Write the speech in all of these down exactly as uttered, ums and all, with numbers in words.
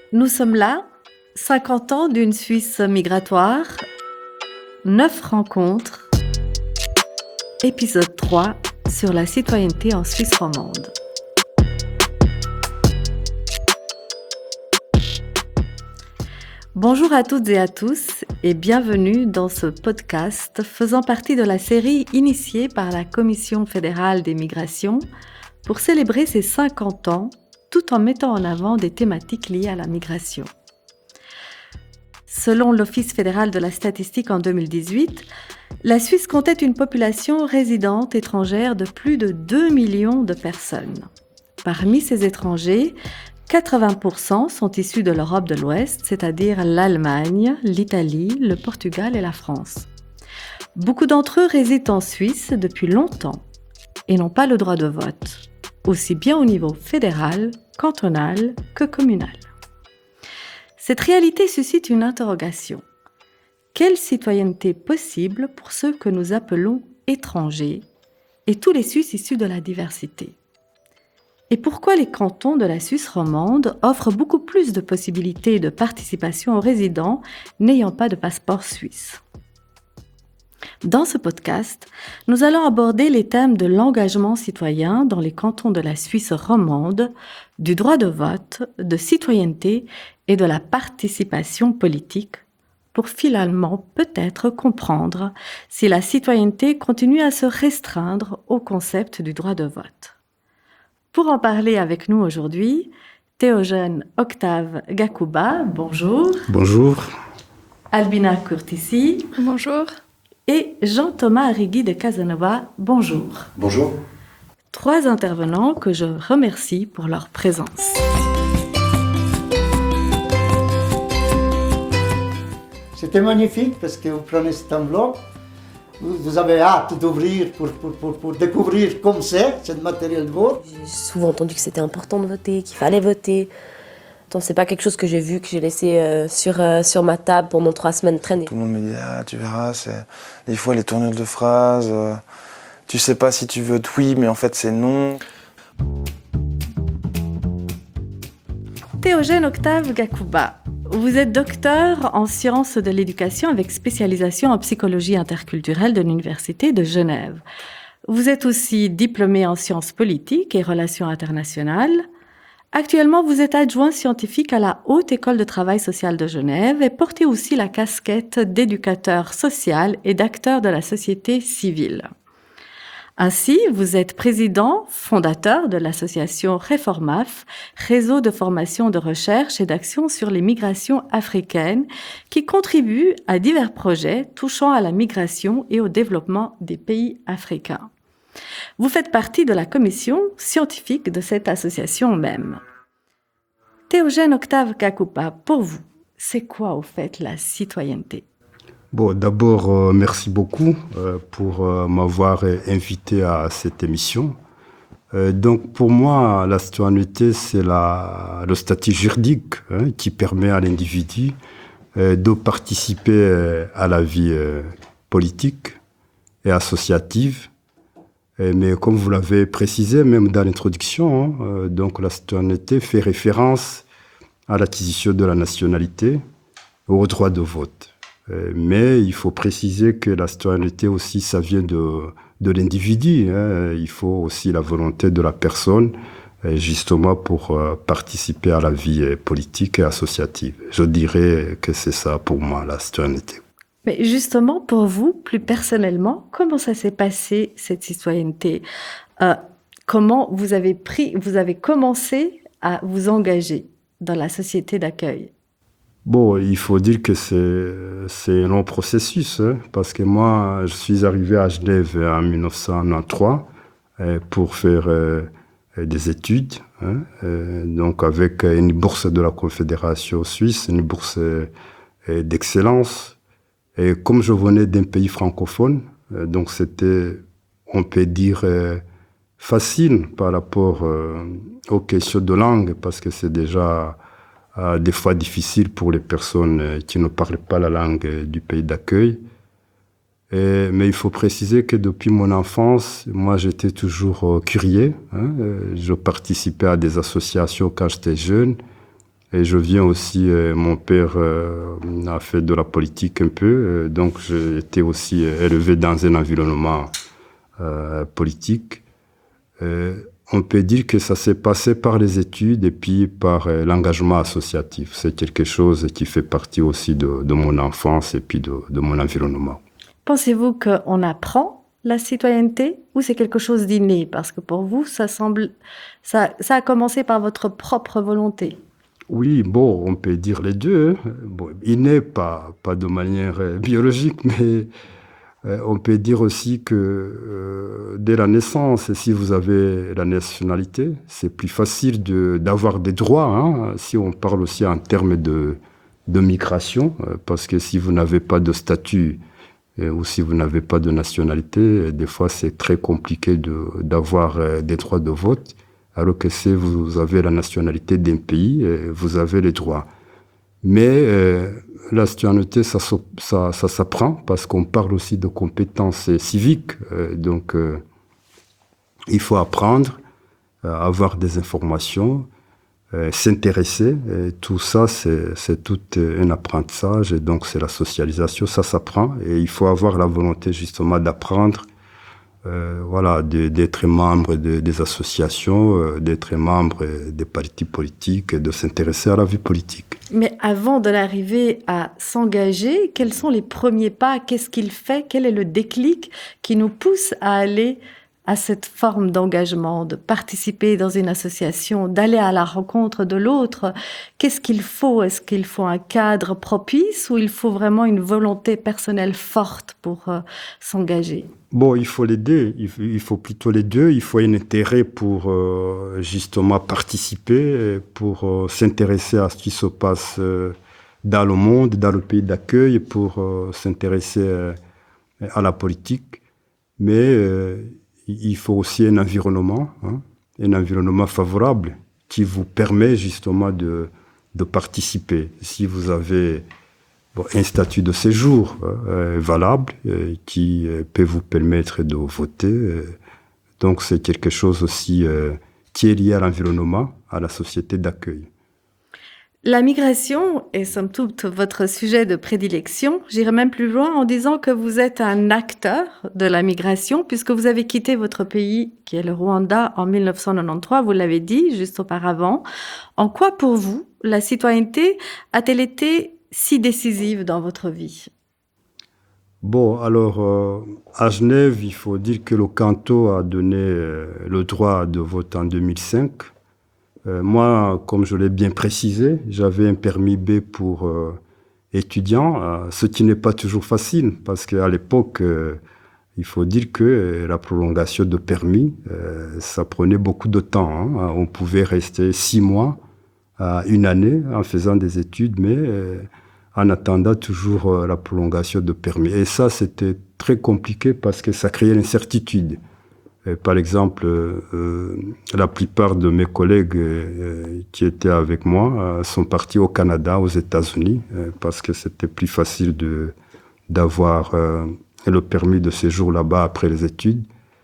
Nous sommes là, cinquante ans d'une Suisse migratoire, neuf rencontres, épisode trois sur la citoyenneté en Suisse romande. Bonjour à toutes et à tous et bienvenue dans ce podcast faisant partie de la série initiée par la Commission fédérale des migrations pour célébrer ses cinquante ans tout en mettant en avant des thématiques liées à la migration. Selon l'Office fédéral de la statistique en deux mille dix-huit, la Suisse comptait une population résidente étrangère de plus de deux millions de personnes. Parmi ces étrangers, quatre-vingts pour cent sont issus de l'Europe de l'Ouest, c'est-à-dire l'Allemagne, l'Italie, le Portugal et la France. Beaucoup d'entre eux résident en Suisse depuis longtemps et n'ont pas le droit de vote, aussi bien au niveau fédéral, cantonal que communal. Cette réalité suscite une interrogation. Quelle citoyenneté possible pour ceux que nous appelons étrangers et tous les Suisses issus de la diversité ? Et pourquoi les cantons de la Suisse romande offrent beaucoup plus de possibilités de participation aux résidents n'ayant pas de passeport suisse ? Dans ce podcast, nous allons aborder les thèmes de l'engagement citoyen dans les cantons de la Suisse romande, du droit de vote, de citoyenneté et de la participation politique, pour finalement peut-être comprendre si la citoyenneté continue à se restreindre au concept du droit de vote. Pour en parler avec nous aujourd'hui, Théogène Octave Gakouba, bonjour. Bonjour. Albina Curtisi. Bonjour. Et Jean-Thomas Arrigui de Casanova, bonjour. Bonjour. Trois intervenants que je remercie pour leur présence. C'était magnifique parce que vous prenez cet enveloppe, vous, vous avez hâte d'ouvrir pour, pour, pour, pour découvrir comme c'est, ce matériel de vote. J'ai souvent entendu que c'était important de voter, qu'il fallait voter. Attends, c'est pas quelque chose que j'ai vu, que j'ai laissé euh, sur, euh, sur ma table pendant trois semaines traîner. Tout le monde me dit, ah, tu verras, c'est des fois les tournures de phrases, euh, tu sais pas si tu votes oui, mais en fait c'est non. Théogène Octave Gakouba, vous êtes docteur en sciences de l'éducation avec spécialisation en psychologie interculturelle de l'Université de Genève. Vous êtes aussi diplômé en sciences politiques et relations internationales. Actuellement, vous êtes adjoint scientifique à la Haute École de travail social de Genève et portez aussi la casquette d'éducateur social et d'acteur de la société civile. Ainsi, vous êtes président, fondateur de l'association Reformaf, réseau de formation de recherche et d'action sur les migrations africaines, qui contribue à divers projets touchant à la migration et au développement des pays africains. Vous faites partie de la commission scientifique de cette association même. Théogène Octave Gakouba, pour vous, c'est quoi au fait la citoyenneté ? Bon, d'abord, euh, merci beaucoup euh, pour euh, m'avoir invité à cette émission. Euh, donc, pour moi, la citoyenneté, c'est la, le statut juridique hein, qui permet à l'individu euh, de participer euh, à la vie euh, politique et associative. Mais comme vous l'avez précisé, même dans l'introduction, hein, euh, donc la citoyenneté fait référence à l'acquisition de la nationalité, au droit de vote. Euh, mais il faut préciser que la citoyenneté aussi, ça vient de, de l'individu. Hein. Il faut aussi la volonté de la personne, euh, justement pour euh, participer à la vie euh, politique et associative. Je dirais que c'est ça pour moi, la citoyenneté. Mais justement, pour vous, plus personnellement, comment ça s'est passé, cette citoyenneté ? euh, Comment vous avez pris, vous avez commencé à vous engager dans la société d'accueil ? Bon, il faut dire que c'est, c'est un long processus, hein, parce que moi, je suis arrivé à Genève en dix-neuf cent quatre-vingt-treize euh, pour faire euh, des études, hein, euh, donc avec une bourse de la Confédération suisse, une bourse euh, d'excellence. Et comme je venais d'un pays francophone, euh, donc c'était, on peut dire, euh, facile par rapport euh, aux questions de langue, parce que c'est déjà euh, des fois difficile pour les personnes euh, qui ne parlent pas la langue euh, du pays d'accueil. Et, mais il faut préciser que depuis mon enfance, moi j'étais toujours euh, curieux. Hein, euh, je participais à des associations quand j'étais jeune. Et je viens aussi, euh, mon père euh, a fait de la politique un peu, euh, donc j'ai été aussi élevé dans un environnement euh, politique. Euh, on peut dire que ça s'est passé par les études et puis par euh, l'engagement associatif. C'est quelque chose qui fait partie aussi de, de mon enfance et puis de, de mon environnement. Pensez-vous qu'on apprend la citoyenneté ou c'est quelque chose d'inné? Parce que pour vous, ça semble, ça, ça a commencé par votre propre volonté. Oui, bon, on peut dire les deux. Bon, inné, pas, pas de manière euh, biologique, mais euh, on peut dire aussi que euh, dès la naissance, si vous avez la nationalité, c'est plus facile de, d'avoir des droits, hein, si on parle aussi en termes de, de migration, euh, parce que si vous n'avez pas de statut euh, ou si vous n'avez pas de nationalité, euh, des fois c'est très compliqué de, d'avoir euh, des droits de vote. Alors que si vous avez la nationalité d'un pays, vous avez les droits. Mais euh, la citoyenneté, ça, ça, ça s'apprend parce qu'on parle aussi de compétences civiques. Euh, donc, euh, il faut apprendre, euh, avoir des informations, euh, s'intéresser. Et tout ça, c'est, c'est tout un apprentissage. Et donc, c'est la socialisation, ça s'apprend. Et il faut avoir la volonté justement d'apprendre. Euh, voilà, de, d'être membre de, des associations, euh, d'être membre des partis politiques et de s'intéresser à la vie politique. Mais avant de l'arriver à s'engager, quels sont les premiers pas? Qu'est-ce qu'il fait? Quel est le déclic qui nous pousse à aller à cette forme d'engagement, de participer dans une association, d'aller à la rencontre de l'autre? Qu'est-ce qu'il faut? Est-ce qu'il faut un cadre propice ou il faut vraiment une volonté personnelle forte pour euh, s'engager? Bon, il faut les deux. Il faut plutôt les deux. Il faut un intérêt pour euh, justement participer, pour euh, s'intéresser à ce qui se passe euh, dans le monde, dans le pays d'accueil, pour euh, s'intéresser euh, à la politique. Mais euh, il faut aussi un environnement, hein, un environnement favorable qui vous permet justement de, de participer. Si vous avez bon, un statut de séjour euh, valable euh, qui euh, peut vous permettre de voter, euh, donc c'est quelque chose aussi euh, qui est lié à l'environnement, à la société d'accueil. La migration est somme toute votre sujet de prédilection. J'irai même plus loin en disant que vous êtes un acteur de la migration puisque vous avez quitté votre pays qui est le Rwanda en mille neuf cent quatre-vingt-treize, vous l'avez dit juste auparavant. En quoi pour vous la citoyenneté a-t-elle été si décisive dans votre vie? Bon, alors euh, à Genève, il faut dire que le canton a donné euh, le droit de vote en deux mille cinq. Euh, moi, comme je l'ai bien précisé, j'avais un permis B pour euh, étudiant, euh, ce qui n'est pas toujours facile, parce qu'à l'époque, euh, il faut dire que euh, la prolongation de permis, euh, ça prenait beaucoup de temps. Hein. On pouvait rester six mois à une année en faisant des études, mais euh, en attendant toujours euh, la prolongation de permis. Et ça, c'était très compliqué parce que ça créait l'incertitude. Par exemple, euh, la plupart de mes collègues euh, qui étaient avec moi euh, sont partis au Canada, aux États-Unis, euh, parce que c'était plus facile de, d'avoir euh, le permis de séjour là-bas après les études.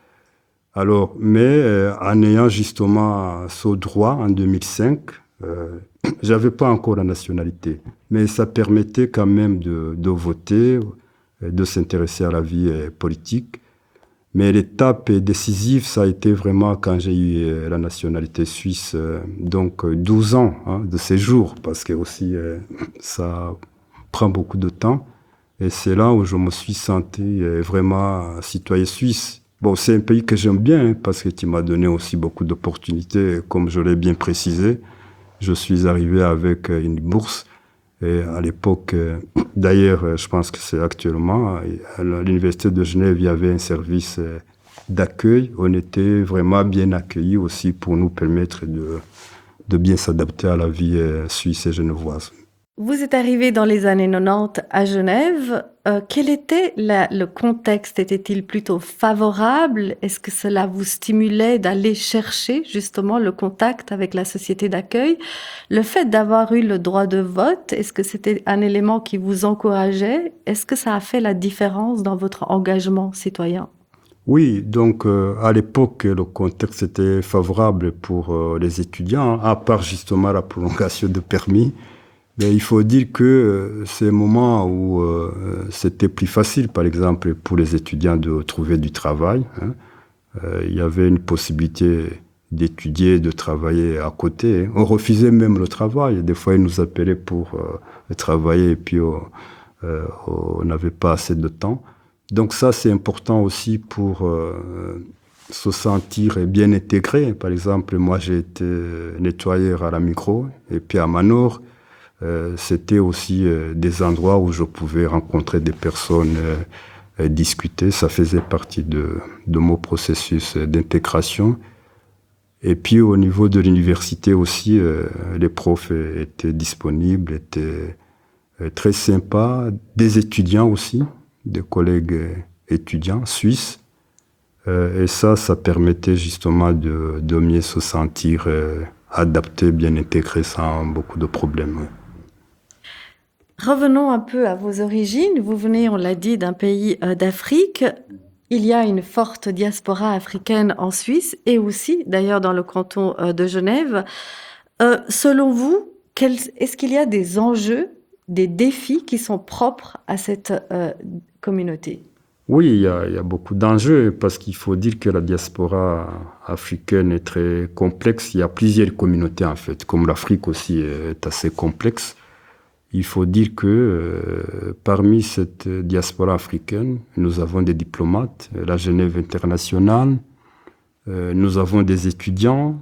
Alors, mais euh, en ayant justement ce droit en deux mille cinq, euh, j'avais pas encore la nationalité, mais ça permettait quand même de, de voter, de s'intéresser à la vie euh, politique. Mais l'étape décisive, ça a été vraiment quand j'ai eu la nationalité suisse, euh, donc douze ans hein, de séjour, parce que aussi euh, ça prend beaucoup de temps. Et c'est là où je me suis senti euh, vraiment citoyen suisse. Bon, c'est un pays que j'aime bien, hein, parce que tu m'as donné aussi beaucoup d'opportunités, comme je l'ai bien précisé. Je suis arrivé avec une bourse. Et à l'époque, euh, d'ailleurs, je pense que c'est actuellement, à l'Université de Genève, il y avait un service euh, d'accueil. On était vraiment bien accueillis aussi pour nous permettre de, de bien s'adapter à la vie euh, suisse et genevoise. Vous êtes arrivé dans les années quatre-vingt-dix à Genève. Euh, quel était la, le contexte? Était-il plutôt favorable? Est-ce que cela vous stimulait d'aller chercher justement le contact avec la société d'accueil? Le fait d'avoir eu le droit de vote, est-ce que c'était un élément qui vous encourageait? Est-ce que ça a fait la différence dans votre engagement citoyen? Oui, donc euh, à l'époque, le contexte était favorable pour euh, les étudiants, à part justement la prolongation de permis. Mais il faut dire que euh, c'est un moment où euh, c'était plus facile, par exemple, pour les étudiants de trouver du travail. Hein. Euh, il y avait une possibilité d'étudier, de travailler à côté. On refusait même le travail. Des fois, ils nous appelaient pour euh, travailler et puis euh, euh, on n'avait pas assez de temps. Donc ça, c'est important aussi pour euh, se sentir bien intégré. Par exemple, moi, j'ai été nettoyeur à la Micro et puis à Manor, euh, c'était aussi euh, des endroits où je pouvais rencontrer des personnes, euh, discuter. Ça faisait partie de, de mon processus d'intégration. Et puis au niveau de l'université aussi, euh, les profs étaient disponibles, étaient euh, très sympas, des étudiants aussi, des collègues étudiants suisses. Euh, et ça, ça permettait justement de, de mieux se sentir euh, adapté, bien intégré, sans beaucoup de problèmes. Revenons un peu à vos origines. Vous venez, on l'a dit, d'un pays euh, d'Afrique. Il y a une forte diaspora africaine en Suisse et aussi, d'ailleurs, dans le canton euh, de Genève. Euh, selon vous, quel, est-ce qu'il y a des enjeux, des défis qui sont propres à cette euh, communauté ? Oui, il y, a, il y a beaucoup d'enjeux parce qu'il faut dire que la diaspora africaine est très complexe. Il y a plusieurs communautés en fait, comme l'Afrique aussi est assez complexe. Il faut dire que euh, parmi cette diaspora africaine, nous avons des diplomates, la Genève internationale, euh, nous avons des étudiants,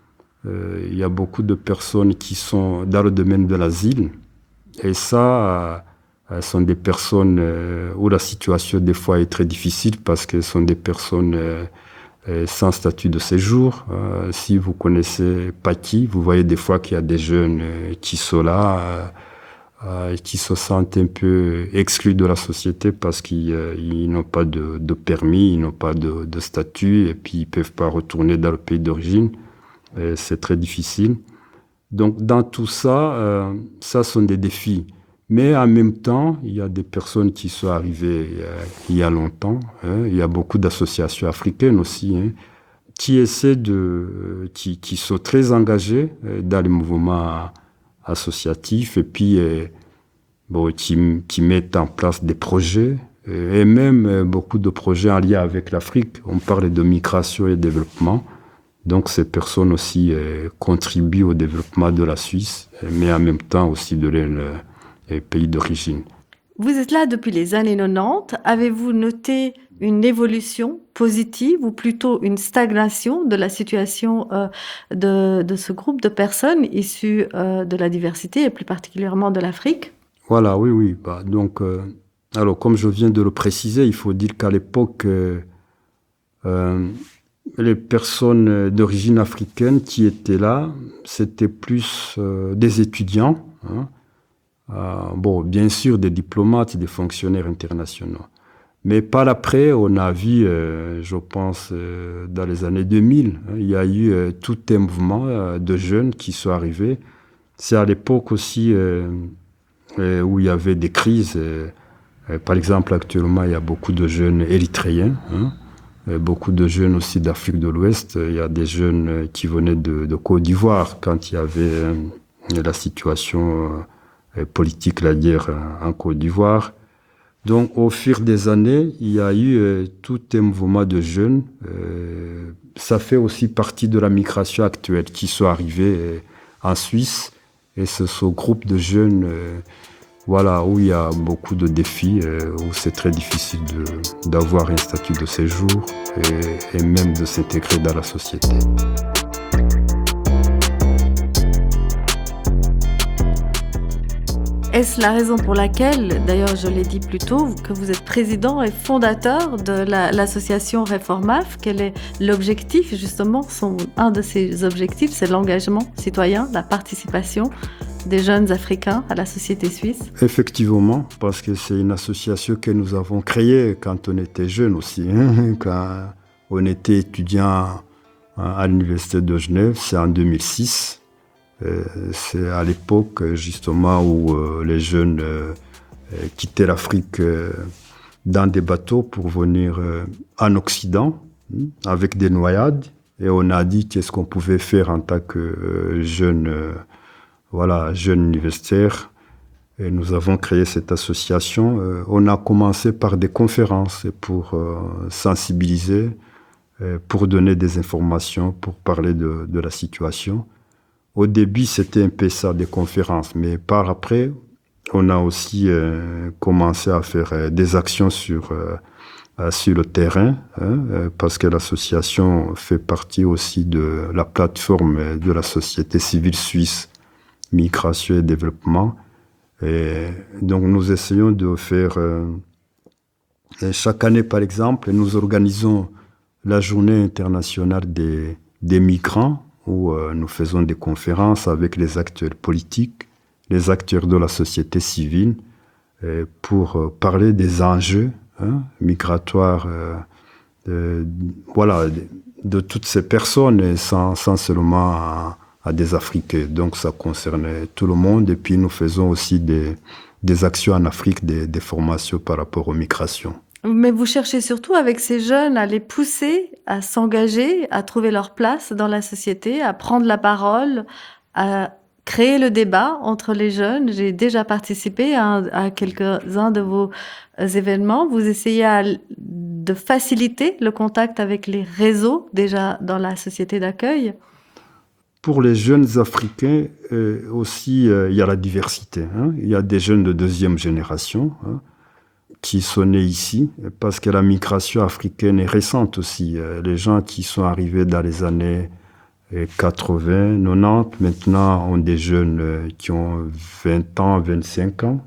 euh, il y a beaucoup de personnes qui sont dans le domaine de l'asile. Et ça, euh, sont des personnes euh, où la situation des fois est très difficile parce que ce sont des personnes euh, euh, sans statut de séjour. Euh, si vous connaissez Paki, vous voyez des fois qu'il y a des jeunes euh, qui sont là, euh, euh, qui se sentent un peu exclus de la société parce qu'ils euh, ils n'ont pas de, de permis, ils n'ont pas de, de statut et puis ils peuvent pas retourner dans le pays d'origine. Et c'est très difficile. Donc dans tout ça, euh, ça sont des défis. Mais en même temps, il y a des personnes qui sont arrivées euh, il y a longtemps. Hein. Il y a beaucoup d'associations africaines aussi hein, qui essaient de, qui, qui sont très engagées euh, dans les mouvements associatifs et puis euh, bon, qui, qui mettent en place des projets euh, et même euh, beaucoup de projets en lien avec l'Afrique. On parle de migration et développement. Donc ces personnes aussi euh, contribuent au développement de la Suisse, mais en même temps aussi de leur euh, pays d'origine. Vous êtes là depuis les années quatre-vingt-dix. Avez-vous noté une évolution positive ou plutôt une stagnation de la situation euh, de, de ce groupe de personnes issues euh, de la diversité et plus particulièrement de l'Afrique ? Voilà, oui, oui. Bah, donc, euh, alors comme je viens de le préciser, il faut dire qu'à l'époque, euh, euh, les personnes d'origine africaine qui étaient là, c'était plus euh, des étudiants, hein, euh, bon, bien sûr des diplomates et des fonctionnaires internationaux. Mais par après, on a vu, euh, je pense, euh, dans les années deux mille, hein, il y a eu euh, tout un mouvement euh, de jeunes qui sont arrivés. C'est à l'époque aussi euh, euh, où il y avait des crises. Euh, euh, par exemple, actuellement, il y a beaucoup de jeunes érythréens, hein, beaucoup de jeunes aussi d'Afrique de l'Ouest. Il y a des jeunes qui venaient de, de Côte d'Ivoire quand il y avait euh, la situation euh, politique, la guerre en Côte d'Ivoire. Donc, au fur des années, il y a eu euh, tout un mouvement de jeunes. Euh, ça fait aussi partie de la migration actuelle qui sont arrivés euh, en Suisse. Et c'est ce groupe de jeunes euh, voilà, où il y a beaucoup de défis, euh, où c'est très difficile de, d'avoir un statut de séjour et, et même de s'intégrer dans la société. Est-ce la raison pour laquelle, d'ailleurs je l'ai dit plus tôt, que vous êtes président et fondateur de la, l'association Reformaf ? Quel est l'objectif justement son, un de ces objectifs, c'est l'engagement citoyen, la participation des jeunes Africains à la société suisse ? Effectivement, parce que c'est une association que nous avons créée quand on était jeunes aussi, hein, quand on était étudiant à l'Université de Genève, c'est en deux mille six. Euh, c'est à l'époque justement où euh, les jeunes euh, quittaient l'Afrique euh, dans des bateaux pour venir euh, en Occident avec des noyades. Et on a dit qu'est-ce qu'on pouvait faire en tant que euh, jeune, euh, voilà, jeune universitaire. Et nous avons créé cette association. Euh, on a commencé par des conférences pour euh, sensibiliser, euh, pour donner des informations, pour parler de, de la situation. Au début, c'était un peu ça, des conférences. Mais par après, on a aussi euh, commencé à faire euh, des actions sur, euh, sur le terrain, hein, euh, parce que l'association fait partie aussi de la plateforme de la société civile suisse, Migration et Développement. Et donc, nous essayons de faire... Euh, chaque année, par exemple, nous organisons la journée internationale des, des migrants, où euh, nous faisons des conférences avec les acteurs politiques, les acteurs de la société civile, euh, pour euh, parler des enjeux hein, migratoires, euh, de, voilà, de, de toutes ces personnes, sans, sans seulement à, à des Africains. Donc ça concernait tout le monde. Et puis nous faisons aussi des, des actions en Afrique, des, des formations par rapport aux migrations. Mais vous cherchez surtout avec ces jeunes à les pousser à s'engager, à trouver leur place dans la société, à prendre la parole, à créer le débat entre les jeunes. J'ai déjà participé à, à quelques-uns de vos événements. Vous essayez à, de faciliter le contact avec les réseaux déjà dans la société d'accueil. Pour les jeunes Africains euh, aussi, euh, il y a la diversité. Hein. Il y a des jeunes de deuxième génération hein, qui sont nés ici, parce que la migration africaine est récente aussi. Les gens qui sont arrivés dans les années quatre-vingts, quatre-vingt-dix, maintenant ont des jeunes qui ont vingt ans, vingt-cinq ans.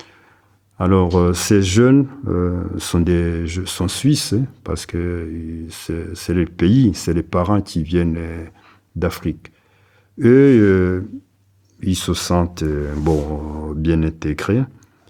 Alors, euh, ces jeunes euh, sont, des, sont suisses, hein, parce que c'est, c'est le pays, c'est les parents qui viennent euh, d'Afrique. Eux, euh, ils se sentent euh, bon, bien intégrés.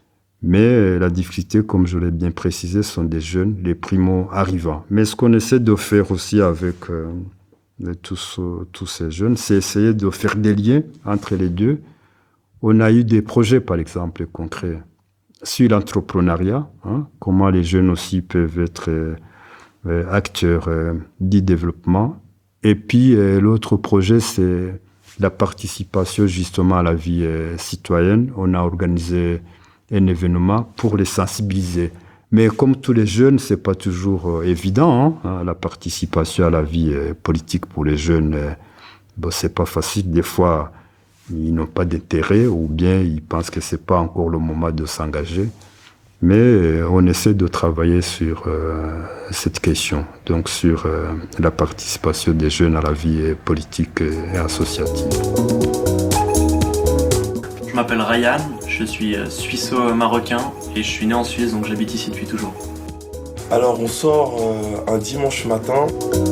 Mais la difficulté, comme je l'ai bien précisé, sont des jeunes, les primo-arrivants. Mais ce qu'on essaie de faire aussi avec euh, tous, tous ces jeunes, c'est essayer de faire des liens entre les deux. On a eu des projets, par exemple, concrets sur l'entrepreneuriat, hein, comment les jeunes aussi peuvent être euh, acteurs euh, du développement. Et puis, euh, l'autre projet, c'est la participation justement à la vie euh, citoyenne. On a organisé un événement pour les sensibiliser. Mais comme tous les jeunes, c'est pas toujours euh, évident, hein, la participation à la vie euh, politique pour les jeunes. Euh, bon, c'est pas facile. Des fois, ils n'ont pas d'intérêt ou bien ils pensent que c'est pas encore le moment de s'engager. Mais euh, on essaie de travailler sur euh, cette question, donc sur euh, la participation des jeunes à la vie euh, politique et associative. Je m'appelle Ryan, je suis suisse-marocain et je suis né en Suisse, donc j'habite ici depuis toujours. Alors on sort euh, un dimanche matin.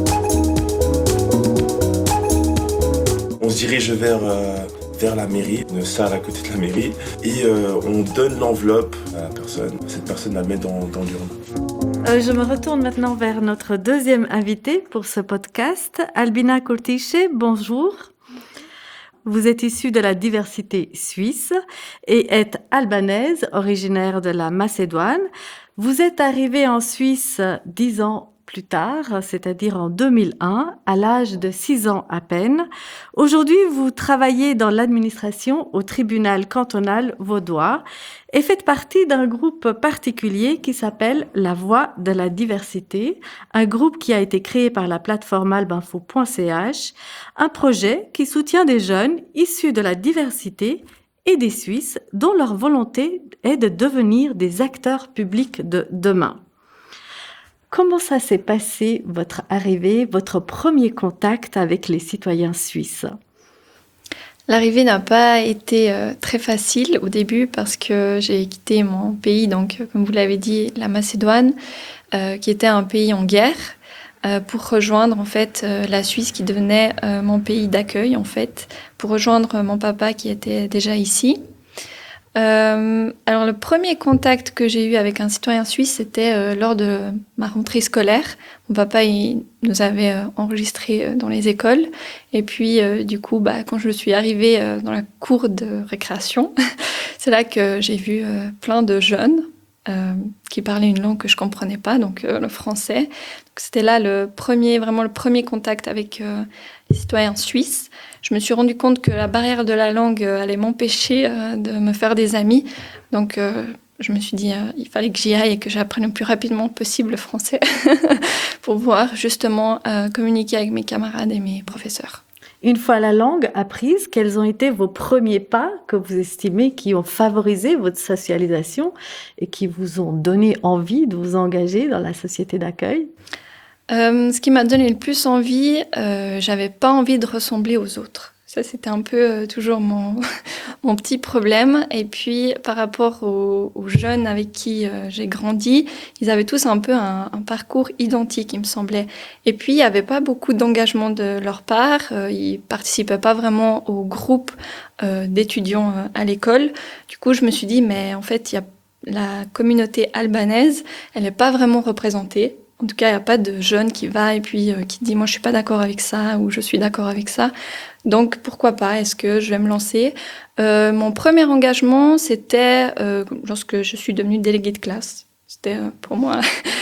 On se dirige vers, euh, vers la mairie, une salle à côté de la mairie, et euh, on donne l'enveloppe à la personne. Cette personne la met dans, dans l'urne. Euh, je me retourne maintenant vers notre deuxième invité pour ce podcast, Albina Curtice. Bonjour. Vous êtes issue de la diversité suisse et êtes albanaise, originaire de la Macédoine. Vous êtes arrivée en Suisse dix ans plus tard, c'est-à-dire en deux mille un, à l'âge de six ans à peine. Aujourd'hui, vous travaillez dans l'administration au tribunal cantonal vaudois et faites partie d'un groupe particulier qui s'appelle La Voix de la Diversité, un groupe qui a été créé par la plateforme albinfo point c h, un projet qui soutient des jeunes issus de la diversité et des Suisses dont leur volonté est de devenir des acteurs publics de demain. Comment ça s'est passé, votre arrivée, votre premier contact avec les citoyens suisses ? L'arrivée n'a pas été euh, très facile au début parce que j'ai quitté mon pays, donc comme vous l'avez dit, la Macédoine, euh, qui était un pays en guerre, euh, pour rejoindre en fait euh, la Suisse qui devenait euh, mon pays d'accueil en fait, pour rejoindre mon papa qui était déjà ici. Euh, alors le premier contact que j'ai eu avec un citoyen suisse, c'était euh, lors de ma rentrée scolaire. Mon papa il nous avait euh, enregistrés euh, dans les écoles et puis euh, du coup bah, quand je suis arrivée euh, dans la cour de récréation, c'est là que j'ai vu euh, plein de jeunes euh, qui parlaient une langue que je comprenais pas, donc euh, le français. Donc, c'était là le premier, vraiment le premier contact avec euh, les citoyens suisses. Je me suis rendu compte que la barrière de la langue euh, allait m'empêcher euh, de me faire des amis. Donc, euh, je me suis dit, euh, il fallait que j'y aille et que j'apprenne le plus rapidement possible le français pour pouvoir justement euh, communiquer avec mes camarades et mes professeurs. Une fois la langue apprise, quels ont été vos premiers pas que vous estimez qui ont favorisé votre socialisation et qui vous ont donné envie de vous engager dans la société d'accueil ? Euh, ce qui m'a donné le plus envie, euh, j'avais pas envie de ressembler aux autres. Ça, c'était un peu euh, toujours mon, mon petit problème. Et puis, par rapport aux, aux jeunes avec qui euh, j'ai grandi, ils avaient tous un peu un, un parcours identique, il me semblait. Et puis, il n'y avait pas beaucoup d'engagement de leur part. Euh, ils participaient pas vraiment au groupe euh, d'étudiants euh, à l'école. Du coup, je me suis dit, mais en fait, il y a la communauté albanaise, elle n'est pas vraiment représentée. En tout cas, il n'y a pas de jeune qui va et puis euh, qui dit « moi, je suis pas d'accord avec ça » ou « je suis d'accord avec ça ». Donc, pourquoi pas? Est-ce que je vais me lancer? euh, Mon premier engagement, c'était euh, lorsque je suis devenue déléguée de classe. C'était euh, pour moi,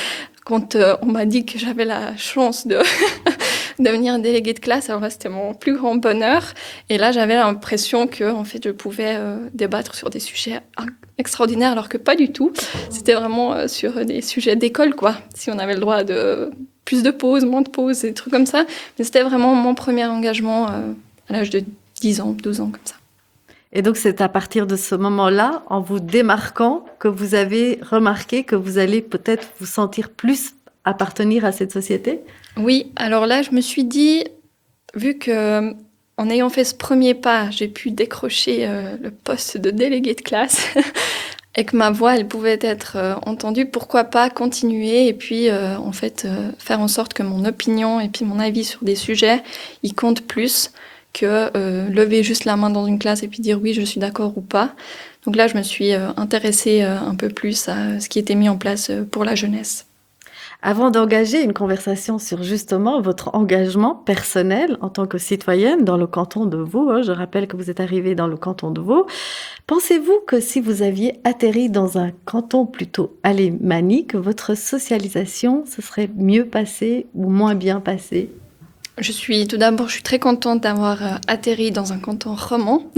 quand euh, on m'a dit que j'avais la chance de devenir déléguée de classe, alors là, c'était mon plus grand bonheur. Et là, j'avais l'impression que, en fait, je pouvais euh, débattre sur des sujets extraordinaires, alors que pas du tout. C'était vraiment euh, sur des sujets d'école, quoi. Si on avait le droit de plus de pauses, moins de pauses, des trucs comme ça. Mais c'était vraiment mon premier engagement euh, à l'âge de dix ans, douze ans, comme ça. Et donc, c'est à partir de ce moment-là, en vous démarquant, que vous avez remarqué que vous allez peut-être vous sentir plus appartenir à cette société? Oui, alors là, je me suis dit, vu que en ayant fait ce premier pas, j'ai pu décrocher euh, le poste de déléguée de classe et que ma voix, elle pouvait être euh, entendue, pourquoi pas continuer et puis, euh, en fait, euh, faire en sorte que mon opinion et puis mon avis sur des sujets, ils comptent plus que euh, lever juste la main dans une classe et puis dire oui, je suis d'accord ou pas. Donc là, je me suis euh, intéressée euh, un peu plus à ce qui était mis en place euh, pour la jeunesse. Avant d'engager une conversation sur justement votre engagement personnel en tant que citoyenne dans le canton de Vaud, hein, je rappelle que vous êtes arrivée dans le canton de Vaud, pensez-vous que si vous aviez atterri dans un canton plutôt alémanique, votre socialisation se serait mieux passée ou moins bien passée? Je suis, tout d'abord, je suis très contente d'avoir euh, atterri dans un canton roman.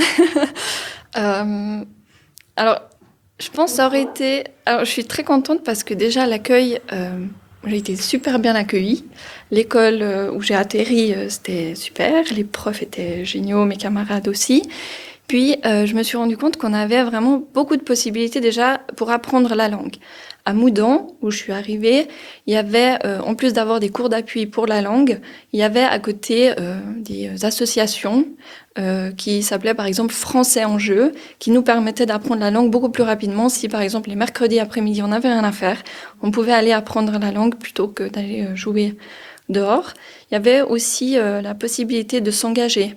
euh, alors, je pense que ça aurait été... Alors, je suis très contente parce que déjà, l'accueil... Euh, j'ai été super bien accueillie. L'école euh, où j'ai atterri, euh, c'était super. Les profs étaient géniaux, mes camarades aussi. Puis, euh, je me suis rendu compte qu'on avait vraiment beaucoup de possibilités déjà pour apprendre la langue. À Moudon, où je suis arrivée, il y avait, euh, en plus d'avoir des cours d'appui pour la langue, il y avait à côté euh, des associations euh, qui s'appelaient par exemple Français en jeu, qui nous permettaient d'apprendre la langue beaucoup plus rapidement. Si par exemple les mercredis après-midi on n'avait rien à faire, on pouvait aller apprendre la langue plutôt que d'aller euh, jouer dehors. Il y avait aussi euh, la possibilité de s'engager.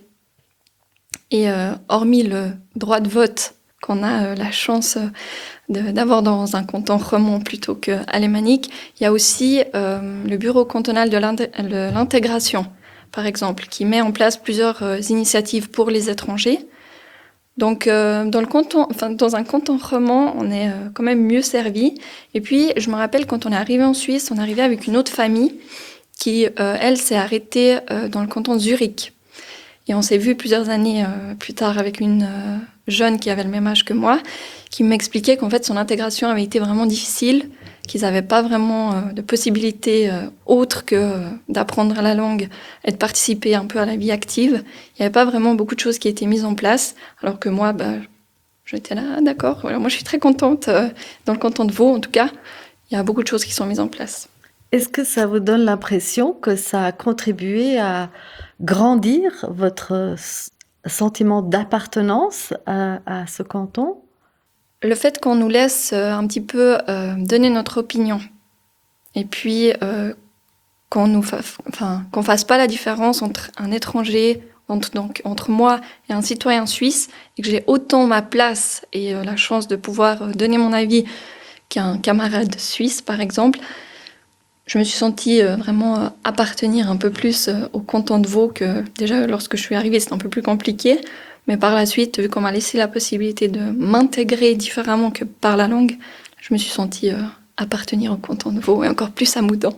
Et euh, hormis le droit de vote qu'on a euh, la chance de, d'avoir dans un canton romand plutôt qu'alémanique, il y a aussi euh, le bureau cantonal de, l'inté- de l'intégration, par exemple, qui met en place plusieurs euh, initiatives pour les étrangers. Donc, euh, dans, le canton, enfin, dans un canton romand, on est euh, quand même mieux servi. Et puis, je me rappelle, quand on est arrivé en Suisse, on est arrivé avec une autre famille qui, euh, elle, s'est arrêtée euh, dans le canton de Zurich. Et on s'est vu plusieurs années euh, plus tard avec une euh, jeune qui avait le même âge que moi, qui m'expliquait qu'en fait son intégration avait été vraiment difficile, qu'ils n'avaient pas vraiment euh, de possibilités euh, autres que euh, d'apprendre la langue et de participer un peu à la vie active. Il n'y avait pas vraiment beaucoup de choses qui étaient mises en place, alors que moi, bah, j'étais là, ah, d'accord. Alors moi, je suis très contente, euh, dans le canton de Vaud en tout cas, il y a beaucoup de choses qui sont mises en place. Est-ce que ça vous donne l'impression que ça a contribué à grandir votre sentiment d'appartenance à, à ce canton? Le fait qu'on nous laisse un petit peu euh, donner notre opinion et puis euh, qu'on nous fa- enfin, qu'on fasse pas la différence entre un étranger, entre, donc, entre moi et un citoyen suisse, et que j'ai autant ma place et euh, la chance de pouvoir donner mon avis qu'un camarade suisse, par exemple, je me suis sentie euh, vraiment euh, appartenir un peu plus euh, au canton de Vaud que déjà lorsque je suis arrivée, c'était un peu plus compliqué. Mais par la suite, vu qu'on m'a laissé la possibilité de m'intégrer différemment que par la langue, là, je me suis sentie euh, appartenir au canton de Vaud et encore plus à Moudon.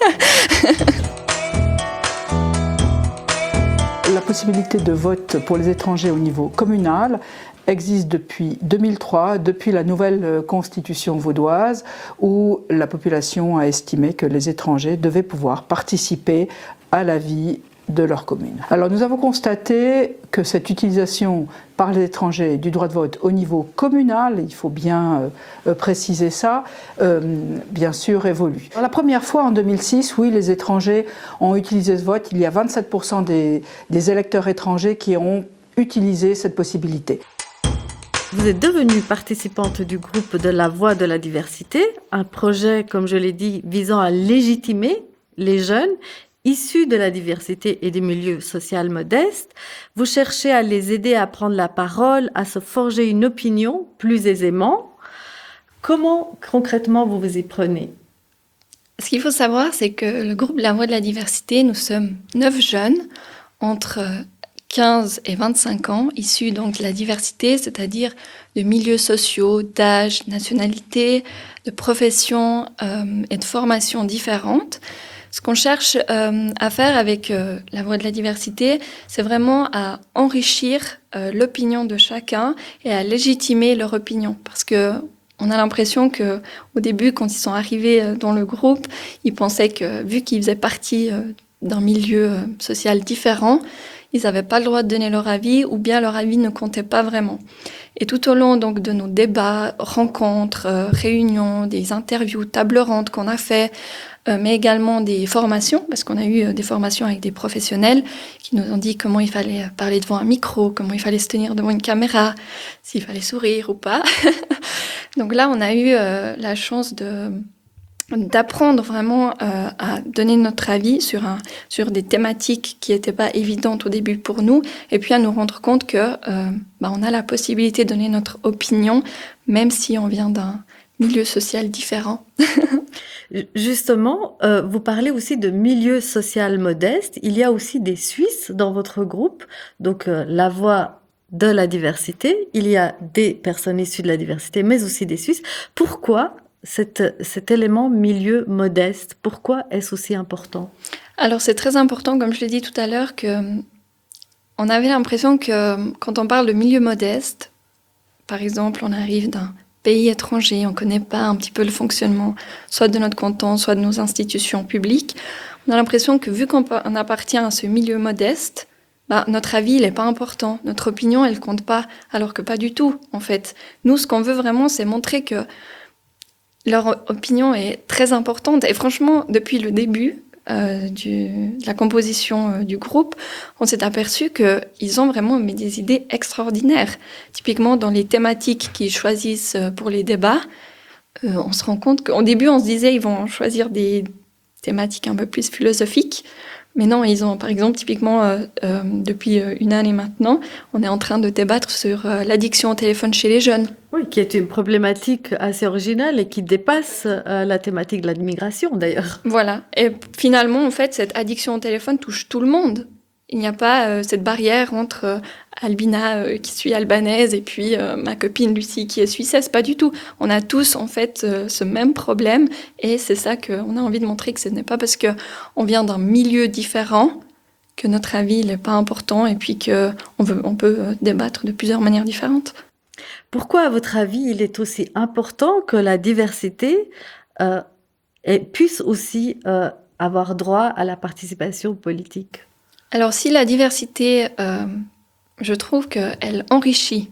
La possibilité de vote pour les étrangers au niveau communal existe depuis deux mille trois, depuis la nouvelle constitution vaudoise, où la population a estimé que les étrangers devaient pouvoir participer à la vie de leur commune. Alors nous avons constaté que cette utilisation par les étrangers du droit de vote au niveau communal, il faut bien euh, préciser ça, euh, bien sûr évolue. Alors, la première fois en deux mille six, oui, les étrangers ont utilisé ce vote. Il y a vingt-sept pour cent des, des électeurs étrangers qui ont utilisé cette possibilité. Vous êtes devenue participante du groupe de la Voix de la diversité, un projet, comme je l'ai dit, visant à légitimer les jeunes issus de la diversité et des milieux sociaux modestes. Vous cherchez à les aider à prendre la parole, à se forger une opinion plus aisément. Comment concrètement vous vous y prenez ? Ce qu'il faut savoir, c'est que le groupe La Voix de la diversité, nous sommes neuf jeunes entre quinze et vingt-cinq ans, issus donc de la diversité, c'est-à-dire de milieux sociaux, d'âge, nationalité, de professions euh, et de formations différentes. Ce qu'on cherche euh, à faire avec euh, la Voix de la diversité, c'est vraiment à enrichir euh, l'opinion de chacun et à légitimer leur opinion. Parce que on a l'impression que, au début, quand ils sont arrivés euh, dans le groupe, ils pensaient que, vu qu'ils faisaient partie euh, d'un milieu euh, social différent, ils n'avaient pas le droit de donner leur avis, ou bien leur avis ne comptait pas vraiment. Et tout au long donc de nos débats, rencontres, euh, réunions, des interviews, tables rondes qu'on a fait, euh, mais également des formations, parce qu'on a eu euh, des formations avec des professionnels qui nous ont dit comment il fallait parler devant un micro, comment il fallait se tenir devant une caméra, s'il fallait sourire ou pas. Donc là, on a eu euh, la chance de d'apprendre vraiment euh, à donner notre avis sur, un, sur des thématiques qui n'étaient pas évidentes au début pour nous, et puis à nous rendre compte que euh, bah, on a la possibilité de donner notre opinion, même si on vient d'un milieu social différent. Justement, euh, vous parlez aussi de milieu social modeste. Il y a aussi des Suisses dans votre groupe, donc euh, la Voix de la diversité. Il y a des personnes issues de la diversité, mais aussi des Suisses. Pourquoi Cet, cet élément milieu modeste, pourquoi est-ce aussi important ? Alors c'est très important, comme je l'ai dit tout à l'heure, que on avait l'impression que quand on parle de milieu modeste, par exemple, on arrive d'un pays étranger, on ne connaît pas un petit peu le fonctionnement, soit de notre canton, soit de nos institutions publiques, on a l'impression que vu qu'on appartient à ce milieu modeste, bah, notre avis, il n'est pas important, notre opinion, elle ne compte pas, alors que pas du tout, en fait. Nous, ce qu'on veut vraiment, c'est montrer que leur opinion est très importante. Et franchement, depuis le début euh, du, de la composition euh, du groupe, on s'est aperçu qu'ils ont vraiment mais, des idées extraordinaires. Typiquement, dans les thématiques qu'ils choisissent pour les débats, euh, on se rend compte qu'au début, on se disait qu'ils vont choisir des thématiques un peu plus philosophiques. Mais non, ils ont, par exemple, typiquement, euh, euh, depuis une année maintenant, on est en train de débattre sur euh, l'addiction au téléphone chez les jeunes. Oui, qui est une problématique assez originale et qui dépasse euh, la thématique de la migration, d'ailleurs. Voilà. Et finalement, en fait, cette addiction au téléphone touche tout le monde. Il n'y a pas euh, cette barrière entre euh, Albina, euh, qui suis albanaise, et puis euh, ma copine Lucie, qui est suissesse. Pas du tout. On a tous, en fait, euh, ce même problème. Et c'est ça qu'on a envie de montrer, que ce n'est pas parce qu'on vient d'un milieu différent que notre avis n'est pas important et puis qu'on veut, on peut euh, débattre de plusieurs manières différentes. Pourquoi, à votre avis, il est aussi important que la diversité euh, et puisse aussi euh, avoir droit à la participation politique ? Alors, si la diversité, euh, je trouve qu'elle enrichit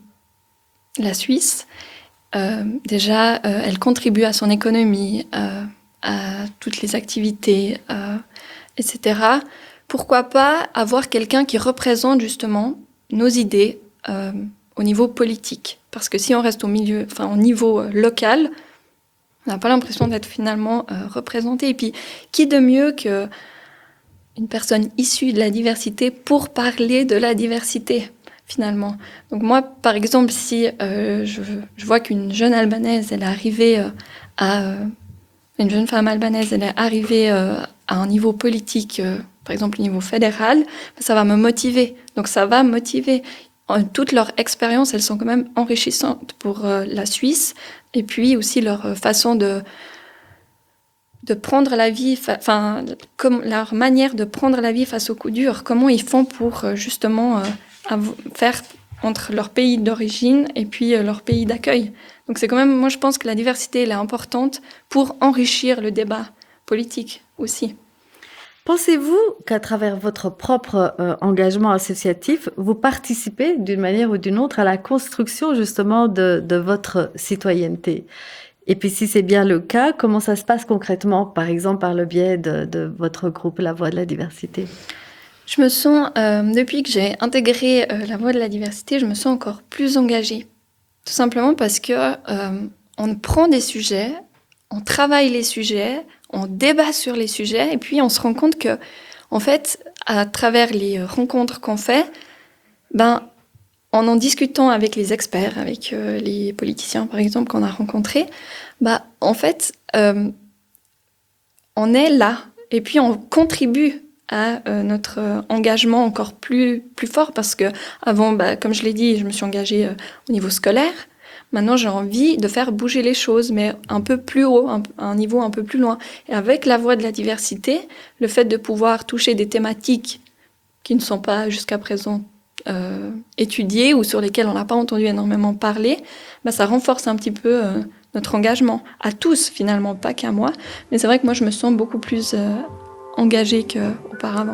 la Suisse, euh, déjà, euh, elle contribue à son économie, euh, à toutes les activités, euh, et cetera. Pourquoi pas avoir quelqu'un qui représente justement nos idées euh, au niveau politique ? Parce que si on reste au milieu, enfin au niveau euh, local, on n'a pas l'impression d'être finalement euh, représenté. Et puis, qui de mieux que une personne issue de la diversité pour parler de la diversité, finalement. Donc moi, par exemple, si euh, je, je vois qu'une jeune albanaise, elle est arrivée euh, à... Euh, une jeune femme albanaise, elle est arrivée euh, à un niveau politique, euh, par exemple au niveau fédéral, ça va me motiver. Donc ça va me motiver. en, toutes leurs expériences, elles sont quand même enrichissantes pour euh, la Suisse, et puis aussi leur euh, façon de, de prendre la vie, enfin, comme leur manière de prendre la vie face aux coups durs, comment ils font pour euh, justement euh, faire entre leur pays d'origine et puis euh, leur pays d'accueil. Donc c'est quand même, moi je pense que la diversité elle est importante pour enrichir le débat politique aussi. Pensez-vous qu'à travers votre propre euh, engagement associatif, vous participez d'une manière ou d'une autre à la construction justement de, de votre citoyenneté? Et puis si c'est bien le cas, comment ça se passe concrètement, par exemple par le biais de, de votre groupe La Voix de la Diversité? Je me sens, euh, depuis que j'ai intégré euh, La Voix de la Diversité, je me sens encore plus engagée. Tout simplement parce que euh, on prend des sujets, on travaille les sujets, on débat sur les sujets, et puis on se rend compte que, en fait, à travers les rencontres qu'on fait, ben, en en discutant avec les experts, avec euh, les politiciens, par exemple, qu'on a rencontrés, ben, en fait, euh, on est là, et puis on contribue à euh, notre euh, engagement encore plus, plus fort, parce que avant, bah, comme je l'ai dit, je me suis engagée euh, au niveau scolaire. Maintenant, j'ai envie de faire bouger les choses, mais un peu plus haut, un, un niveau un peu plus loin. Et avec La Voix de la Diversité, le fait de pouvoir toucher des thématiques qui ne sont pas jusqu'à présent euh, étudiées ou sur lesquelles on n'a pas entendu énormément parler, bah, ça renforce un petit peu euh, notre engagement, à tous finalement, pas qu'à moi. Mais c'est vrai que moi, je me sens beaucoup plus euh, engagée qu'auparavant.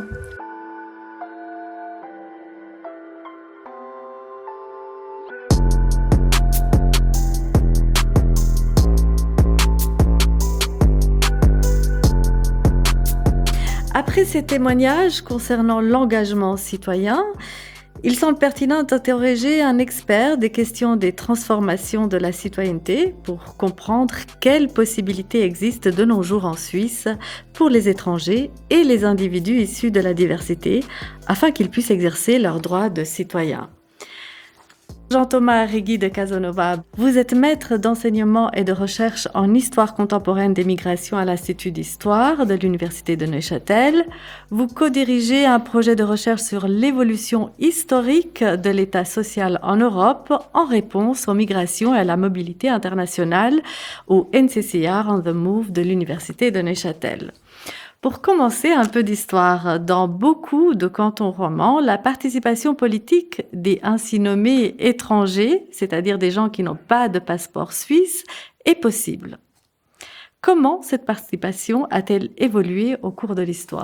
Après ces témoignages concernant l'engagement citoyen, il semble pertinent d'interroger un expert des questions des transformations de la citoyenneté pour comprendre quelles possibilités existent de nos jours en Suisse pour les étrangers et les individus issus de la diversité afin qu'ils puissent exercer leurs droits de citoyens. Jean-Thomas Arrigui de Casanova, vous êtes maître d'enseignement et de recherche en histoire contemporaine des migrations à l'Institut d'histoire de l'Université de Neuchâtel. Vous co-dirigez un projet de recherche sur l'évolution historique de l'État social en Europe en réponse aux migrations et à la mobilité internationale au N C C R on the Move de l'Université de Neuchâtel. Pour commencer, un peu d'histoire. Dans beaucoup de cantons romans, la participation politique des ainsi nommés étrangers, c'est-à-dire des gens qui n'ont pas de passeport suisse, est possible. Comment cette participation a-t-elle évolué au cours de l'histoire ?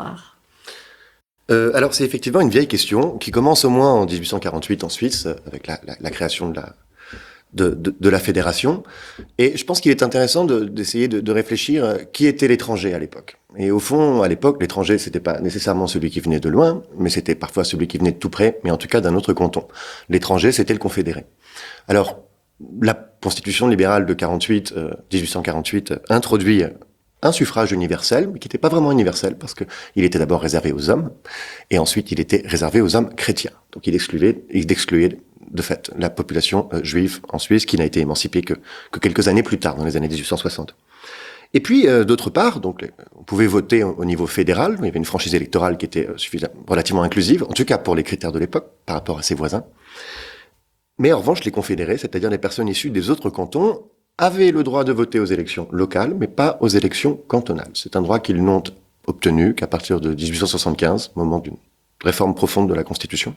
euh, Alors c'est effectivement une vieille question qui commence au moins en dix-huit cent quarante-huit en Suisse, avec la, la, la création de la... De, de, de la fédération. Et je pense qu'il est intéressant de, d'essayer de, de réfléchir euh, qui était l'étranger à l'époque. Et au fond, à l'époque, l'étranger, c'était pas nécessairement celui qui venait de loin, mais c'était parfois celui qui venait de tout près, mais en tout cas d'un autre canton. L'étranger, c'était le confédéré. Alors, la constitution libérale de quarante-huit, euh, dix-huit cent quarante-huit euh, introduit un suffrage universel, mais qui n'était pas vraiment universel, parce que il était d'abord réservé aux hommes, et ensuite il était réservé aux hommes chrétiens. Donc il excluait, il excluait de fait la population euh, juive en Suisse, qui n'a été émancipée que, que quelques années plus tard, dans les années dix-huit cent soixante. Et puis, euh, d'autre part, donc, les, on pouvait voter au, au niveau fédéral. Il y avait une franchise électorale qui était euh, suffisamment, relativement inclusive, en tout cas pour les critères de l'époque, par rapport à ses voisins. Mais en revanche, les confédérés, c'est-à-dire les personnes issues des autres cantons, avaient le droit de voter aux élections locales, mais pas aux élections cantonales. C'est un droit qu'ils n'ont obtenu qu'à partir de dix-huit cent soixante-quinze, moment d'une réforme profonde de la Constitution.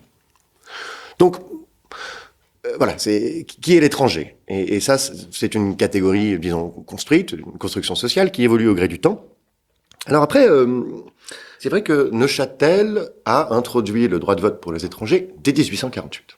Donc, euh, voilà, c'est qui est l'étranger. Et, et ça, c'est une catégorie, disons, construite, une construction sociale qui évolue au gré du temps. Alors après, euh, c'est vrai que Neuchâtel a introduit le droit de vote pour les étrangers dès dix-huit cent quarante-huit.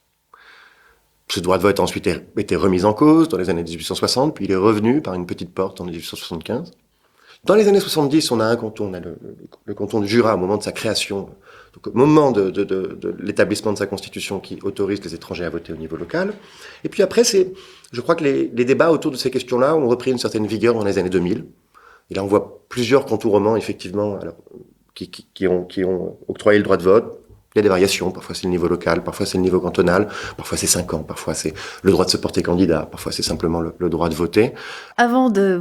Ce droit de vote a ensuite été remis en cause dans les années dix-huit cent soixante, puis il est revenu par une petite porte en dix-huit cent soixante-quinze. Dans les années soixante-dix, on a un canton, on a le, le, le canton du Jura au moment de sa création, donc au moment de, de, de, de l'établissement de sa constitution qui autorise les étrangers à voter au niveau local. Et puis après, c'est, je crois que les, les débats autour de ces questions-là ont repris une certaine vigueur dans les années deux mille. Et là, on voit plusieurs contournements, effectivement, alors, qui, qui, qui, ont, qui ont octroyé le droit de vote. Il y a des variations, parfois c'est le niveau local, parfois c'est le niveau cantonal, parfois c'est cinq ans, parfois c'est le droit de se porter candidat, parfois c'est simplement le, le droit de voter. Avant de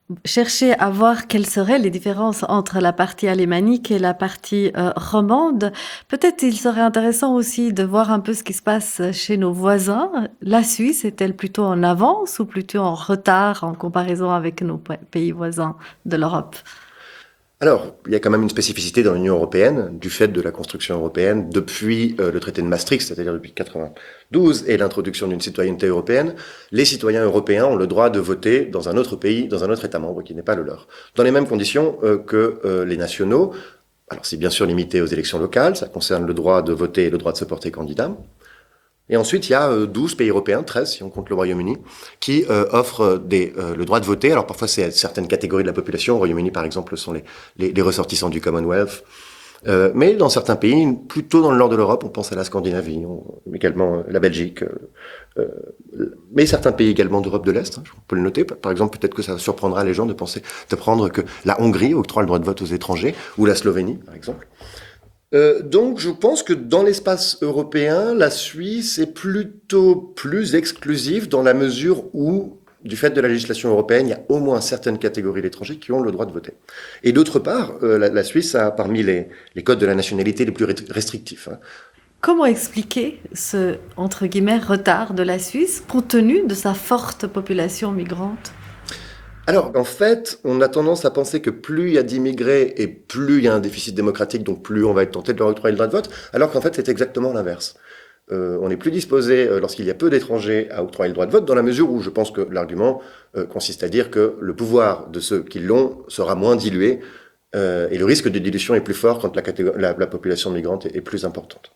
cherché à voir quelles seraient les différences entre la partie alémanique et la partie euh, romande. Peut-être il serait intéressant aussi de voir un peu ce qui se passe chez nos voisins. La Suisse est-elle plutôt en avance ou plutôt en retard en comparaison avec nos pays voisins de l'Europe ? Alors, il y a quand même une spécificité dans l'Union européenne, du fait de la construction européenne, depuis euh, le traité de Maastricht, c'est-à-dire depuis quatre-vingt-douze, et l'introduction d'une citoyenneté européenne. Les citoyens européens ont le droit de voter dans un autre pays, dans un autre État membre qui n'est pas le leur, dans les mêmes conditions euh, que euh, les nationaux. Alors, c'est bien sûr limité aux élections locales, ça concerne le droit de voter et le droit de se porter candidat. Et ensuite, il y a euh, douze pays européens, treize si on compte le Royaume-Uni, qui euh, offrent des, euh, le droit de voter. Alors parfois, c'est certaines catégories de la population. Au Royaume-Uni, par exemple, sont les, les, les ressortissants du Commonwealth. Euh, mais dans certains pays, plutôt dans le nord de l'Europe, on pense à la Scandinavie, on, également euh, la Belgique, euh, euh, mais certains pays également d'Europe de l'Est, hein, on peut le noter. Par exemple, peut-être que ça surprendra les gens de penser, d'apprendre que la Hongrie octroie le droit de vote aux étrangers, ou la Slovénie, par exemple. Euh, donc, je pense que dans l'espace européen, la Suisse est plutôt plus exclusive dans la mesure où, du fait de la législation européenne, il y a au moins certaines catégories d'étrangers qui ont le droit de voter. Et d'autre part, euh, la, la Suisse a parmi les, les codes de la nationalité les plus restrictifs. Hein. Comment expliquer ce, entre guillemets, retard de la Suisse, compte tenu de sa forte population migrante ? Alors, en fait, on a tendance à penser que plus il y a d'immigrés et plus il y a un déficit démocratique, donc plus on va être tenté de leur octroyer le droit de vote, alors qu'en fait, c'est exactement l'inverse. Euh, on est plus disposé, euh, lorsqu'il y a peu d'étrangers, à octroyer le droit de vote, dans la mesure où je pense que l'argument euh, consiste à dire que le pouvoir de ceux qui l'ont sera moins dilué, euh, et le risque de dilution est plus fort quand la, la, la population migrante est, est plus importante.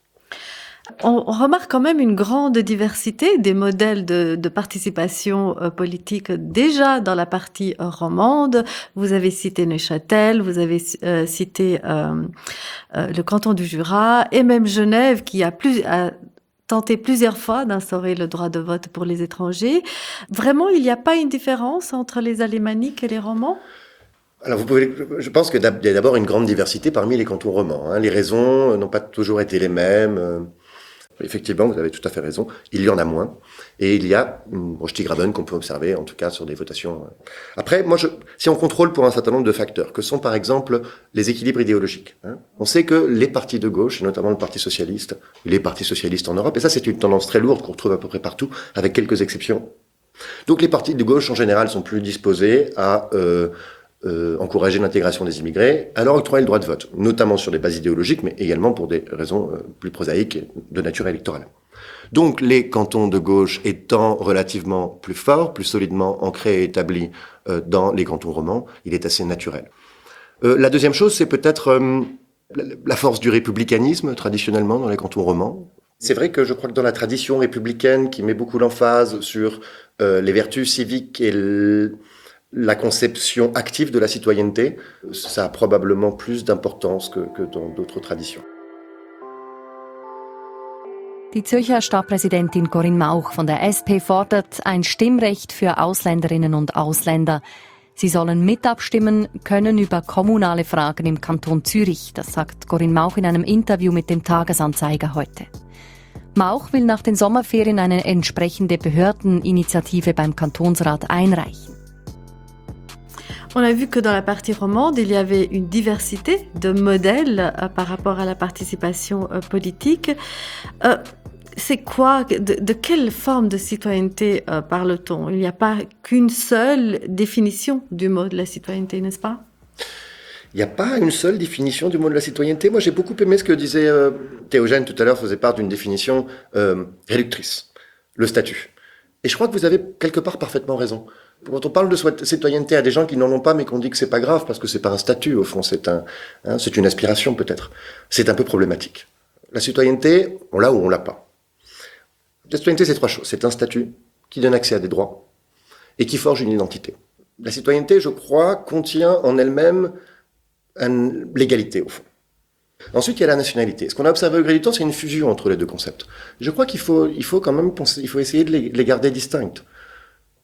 On remarque quand même une grande diversité des modèles de, de participation euh, politique déjà dans la partie euh, romande. Vous avez cité Neuchâtel, vous avez euh, cité euh, euh, le canton du Jura et même Genève qui a, plus, a tenté plusieurs fois d'instaurer le droit de vote pour les étrangers. Vraiment, il n'y a pas une différence entre les alémaniques et les romans ? Alors, vous pouvez, je pense qu'il y a d'abord une grande diversité parmi les cantons romans. Hein. Les raisons n'ont pas toujours été les mêmes. Effectivement, vous avez tout à fait raison. Il y en a moins. Et il y a une Rochtigraben qu'on peut observer, en tout cas, sur des votations. Après, moi, je, si on contrôle pour un certain nombre de facteurs, que sont, par exemple, les équilibres idéologiques. Hein, on sait que les partis de gauche, et notamment le Parti socialiste, les partis socialistes en Europe, et ça, c'est une tendance très lourde qu'on retrouve à peu près partout, avec quelques exceptions. Donc, les partis de gauche, en général, sont plus disposés à... Euh, Euh, encourager l'intégration des immigrés, alors octroyer le droit de vote, notamment sur des bases idéologiques, mais également pour des raisons euh, plus prosaïques de nature électorale. Donc les cantons de gauche étant relativement plus forts, plus solidement ancrés et établis euh, dans les cantons romans, il est assez naturel. Euh, la deuxième chose, c'est peut-être euh, la force du républicanisme, traditionnellement, dans les cantons romans. C'est vrai que je crois que dans la tradition républicaine, qui met beaucoup l'emphase sur euh, les vertus civiques et le... la conception active de la citoyenneté, ça a probablement plus d'importance que, que dans d'autres traditions. Die Zürcher Stadtpräsidentin Corinne Mauch von der S P fordert ein Stimmrecht für Ausländerinnen und Ausländer. Sie sollen mitabstimmen können über kommunale Fragen im Kanton Zürich, das sagt Corinne Mauch in einem Interview mit dem Tagesanzeiger heute. Mauch will nach den Sommerferien eine entsprechende Behördeninitiative beim Kantonsrat einreichen. On a vu que dans la partie romande, il y avait une diversité de modèles euh, par rapport à la participation euh, politique. Euh, c'est quoi, de, de quelle forme de citoyenneté euh, parle-t-on ? Il n'y a pas qu'une seule définition du mot de la citoyenneté, n'est-ce pas ? Il n'y a pas une seule définition du mot de la citoyenneté. Moi, j'ai beaucoup aimé ce que disait euh, Théogène tout à l'heure, faisait part d'une définition euh, réductrice, le statut. Et je crois que vous avez quelque part parfaitement raison. Quand on parle de citoyenneté à des gens qui n'en ont pas, mais qu'on dit que c'est pas grave, parce que c'est pas un statut, au fond, c'est un, hein, c'est une aspiration, peut-être. C'est un peu problématique. La citoyenneté, on l'a ou on l'a pas. La citoyenneté, c'est trois choses. C'est un statut qui donne accès à des droits et qui forge une identité. La citoyenneté, je crois, contient en elle-même un, l'égalité, au fond. Ensuite, il y a la nationalité. Ce qu'on a observé au gré du temps, c'est une fusion entre les deux concepts. Je crois qu'il faut, il faut quand même penser, il faut essayer de les, les garder distincts.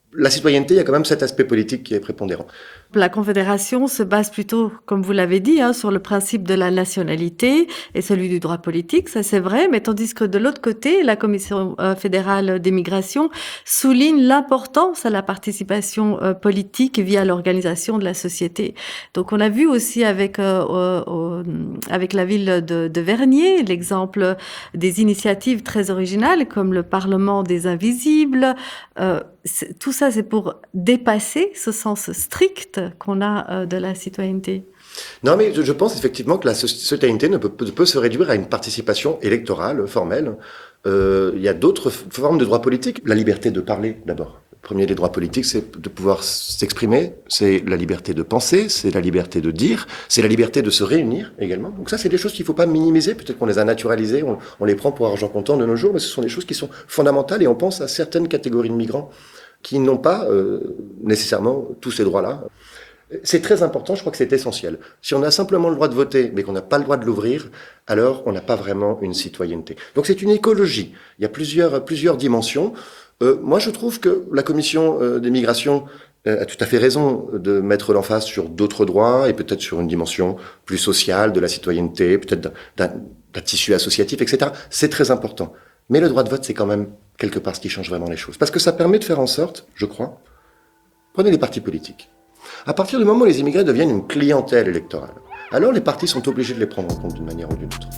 la citoyenneté, il y a quand même cet aspect politique qui est prépondérant. La Confédération se base plutôt, comme vous l'avez dit, hein, sur le principe de la nationalité et celui du droit politique, ça c'est vrai, mais tandis que de l'autre côté, la Commission euh, fédérale des migrations souligne l'importance à la participation euh, politique via l'organisation de la société. Donc on a vu aussi avec, euh, euh, avec la ville de, de Vernier l'exemple des initiatives très originales comme le Parlement des Invisibles. Euh, tout ça, c'est pour dépasser ce sens strict qu'on a euh, de la citoyenneté. Non, mais je pense effectivement que la citoyenneté ne peut, peut se réduire à une participation électorale formelle. Euh, il y a d'autres formes de droits politiques. La liberté de parler, d'abord. Le premier des droits politiques, c'est de pouvoir s'exprimer, c'est la liberté de penser, c'est la liberté de dire, c'est la liberté de se réunir également. Donc ça, c'est des choses qu'il ne faut pas minimiser. Peut-être qu'on les a naturalisées, on, on les prend pour argent comptant de nos jours, mais ce sont des choses qui sont fondamentales et on pense à certaines catégories de migrants qui n'ont pas euh, nécessairement tous ces droits-là. C'est très important, je crois que c'est essentiel. Si on a simplement le droit de voter, mais qu'on n'a pas le droit de l'ouvrir, alors on n'a pas vraiment une citoyenneté. Donc c'est une écologie. Il y a plusieurs, plusieurs dimensions. Euh, moi, je trouve que la Commission euh, des migrations euh, a tout à fait raison de mettre l'emphase sur d'autres droits et peut-être sur une dimension plus sociale de la citoyenneté, peut-être d'un, d'un tissu associatif, et cetera. C'est très important. Mais le droit de vote, c'est quand même quelque part ce qui change vraiment les choses. Parce que ça permet de faire en sorte, je crois, prenez les partis politiques. À partir du moment où les immigrés deviennent une clientèle électorale, alors les partis sont obligés de les prendre en compte d'une manière ou d'une autre.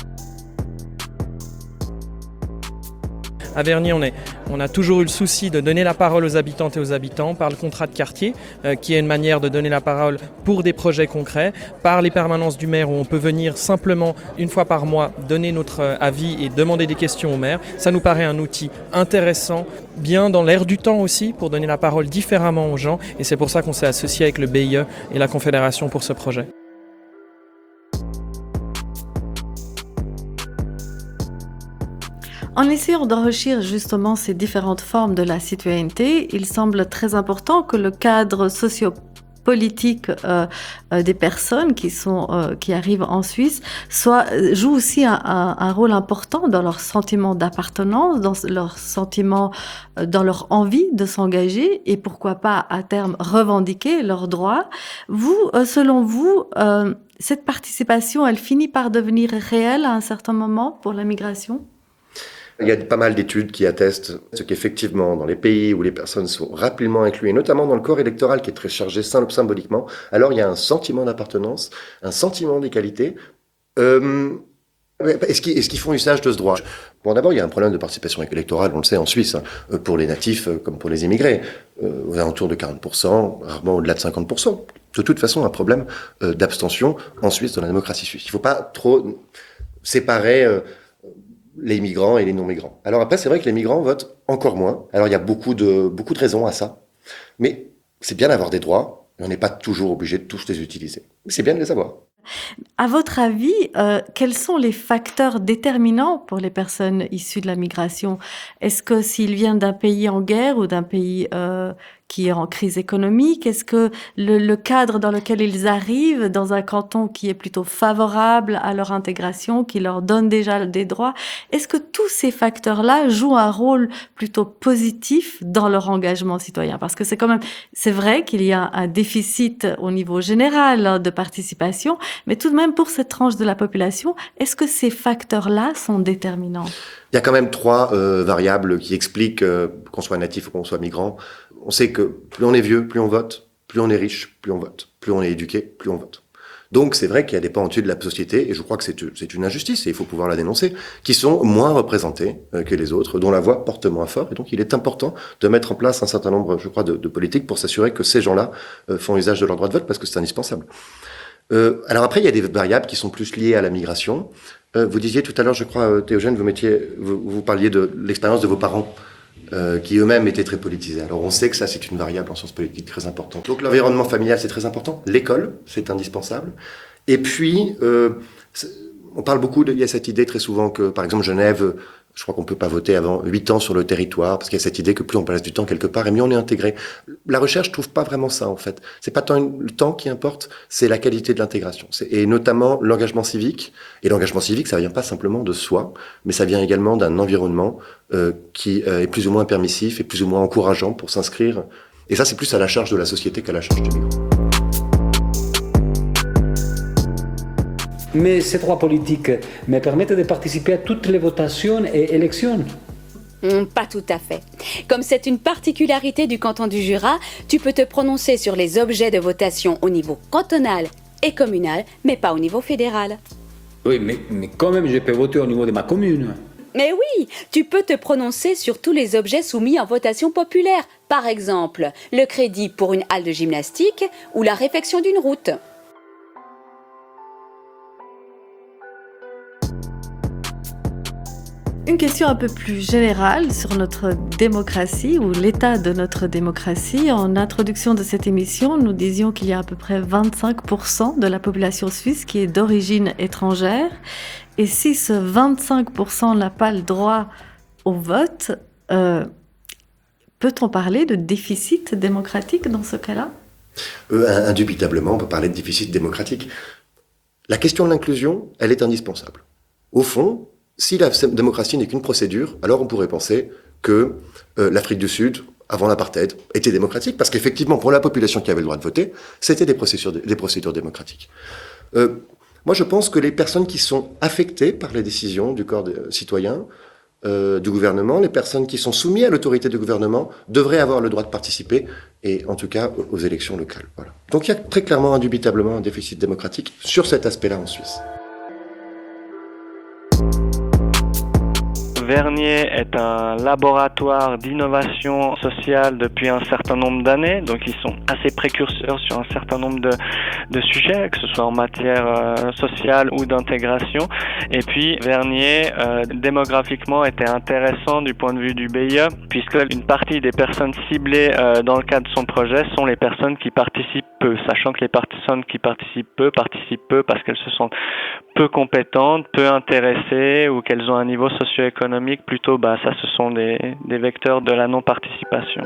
À Vernier, on, est, on a toujours eu le souci de donner la parole aux habitantes et aux habitants par le contrat de quartier, euh, qui est une manière de donner la parole pour des projets concrets, par les permanences du maire où on peut venir simplement une fois par mois donner notre euh, avis et demander des questions au maire. Ça nous paraît un outil intéressant, bien dans l'air du temps aussi, pour donner la parole différemment aux gens. Et c'est pour ça qu'on s'est associé avec le B I E et la Confédération pour ce projet. En essayant d'enrichir justement ces différentes formes de la citoyenneté, il semble très important que le cadre sociopolitique euh, euh, des personnes qui sont euh, qui arrivent en Suisse soit joue aussi un, un, un rôle important dans leur sentiment d'appartenance, dans leur sentiment, euh, dans leur envie de s'engager et pourquoi pas à terme revendiquer leurs droits. Vous, euh, selon vous, euh, cette participation, elle finit par devenir réelle à un certain moment pour la migration ? Il y a pas mal d'études qui attestent ce qu'effectivement, dans les pays où les personnes sont rapidement incluses, et notamment dans le corps électoral qui est très chargé symboliquement, alors il y a un sentiment d'appartenance, un sentiment d'égalité. Euh, est-ce qu'ils, est-ce qu'ils font usage de ce droit ? Bon, d'abord, il y a un problème de participation électorale, on le sait en Suisse, hein, pour les natifs comme pour les immigrés, euh, aux alentours de quarante pour cent, rarement au-delà de cinquante pour cent. De toute façon, un problème euh, d'abstention en Suisse dans la démocratie suisse. Il ne faut pas trop séparer euh, les migrants et les non-migrants. Alors après, c'est vrai que les migrants votent encore moins. Alors il y a beaucoup de, beaucoup de raisons à ça. Mais c'est bien d'avoir des droits, mais on n'est pas toujours obligé de tous les utiliser. Mais c'est bien de les avoir. À votre avis, euh, quels sont les facteurs déterminants pour les personnes issues de la migration ? Est-ce que s'ils viennent d'un pays en guerre ou d'un pays euh, qui est en crise économique, est-ce que le, le cadre dans lequel ils arrivent, dans un canton qui est plutôt favorable à leur intégration, qui leur donne déjà des droits, est-ce que tous ces facteurs-là jouent un rôle plutôt positif dans leur engagement citoyen ? Parce que c'est quand même, c'est vrai qu'il y a un déficit au niveau général hein, de participation, mais tout de même pour cette tranche de la population, est-ce que ces facteurs-là sont déterminants ? Il y a quand même trois euh, variables qui expliquent euh, qu'on soit natif ou qu'on soit migrant. On sait que plus on est vieux, plus on vote, plus on est riche, plus on vote, plus on est éduqué, plus on vote. Donc c'est vrai qu'il y a des pans entiers de la société, et je crois que c'est, c'est une injustice, et il faut pouvoir la dénoncer, qui sont moins représentés euh, que les autres, dont la voix porte moins fort, et donc il est important de mettre en place un certain nombre, je crois, de, de politiques pour s'assurer que ces gens-là euh, font usage de leur droit de vote, parce que c'est indispensable. Euh, alors après, il y a des variables qui sont plus liées à la migration. Euh, vous disiez tout à l'heure, je crois, euh, Théogène, vous, mettiez, vous, vous parliez de l'expérience de vos parents, euh, qui eux-mêmes étaient très politisés. Alors on sait que ça, c'est une variable en sciences politiques très importante. Donc l'environnement familial, c'est très important. L'école, c'est indispensable. Et puis, euh, on parle beaucoup, de, il y a cette idée très souvent que, par exemple, Genève Je crois qu'on ne peut pas voter avant huit ans sur le territoire, parce qu'il y a cette idée que plus on passe du temps quelque part, et mieux on est intégré. La recherche ne trouve pas vraiment ça, en fait. C'est pas tant le temps qui importe, c'est la qualité de l'intégration. C'est, et notamment l'engagement civique. Et l'engagement civique, ça vient pas simplement de soi, mais ça vient également d'un environnement euh, qui euh, est plus ou moins permissif et plus ou moins encourageant pour s'inscrire. Et ça, c'est plus à la charge de la société qu'à la charge du migrant. Mais ces droits politiques me permettent de participer à toutes les votations et élections. Mmh, pas tout à fait. Comme c'est une particularité du canton du Jura, tu peux te prononcer sur les objets de votation au niveau cantonal et communal, mais pas au niveau fédéral. Oui, mais, mais quand même, je peux voter au niveau de ma commune. Mais oui, tu peux te prononcer sur tous les objets soumis en votation populaire. Par exemple, le crédit pour une halle de gymnastique ou la réfection d'une route. Une question un peu plus générale sur notre démocratie ou l'état de notre démocratie. En introduction de cette émission, nous disions qu'il y a à peu près vingt-cinq pour cent de la population suisse qui est d'origine étrangère. Et si ce vingt-cinq pour cent n'a pas le droit au vote, euh, peut-on parler de déficit démocratique dans ce cas-là ? euh, Indubitablement, on peut parler de déficit démocratique. La question de l'inclusion, elle est indispensable. Au fond, si la démocratie n'est qu'une procédure, alors on pourrait penser que euh, l'Afrique du Sud, avant l'apartheid, était démocratique, parce qu'effectivement, pour la population qui avait le droit de voter, c'était des procédures, des procédures démocratiques. Euh, moi, je pense que les personnes qui sont affectées par les décisions du corps des citoyens, euh, du gouvernement, les personnes qui sont soumises à l'autorité du gouvernement, devraient avoir le droit de participer, et en tout cas aux élections locales. Voilà. Donc il y a très clairement, indubitablement, un déficit démocratique sur cet aspect-là en Suisse. Vernier est un laboratoire d'innovation sociale depuis un certain nombre d'années, donc ils sont assez précurseurs sur un certain nombre de, de sujets, que ce soit en matière euh, sociale ou d'intégration. Et puis Vernier, euh, démographiquement, était intéressant du point de vue du B I E, puisque une partie des personnes ciblées euh, dans le cadre de son projet sont les personnes qui participent peu, sachant que les personnes qui participent peu participent peu parce qu'elles se sentent peu compétentes, peu intéressées ou qu'elles ont un niveau socio-économique plutôt bas. Ça, ce sont des, des vecteurs de la non-participation.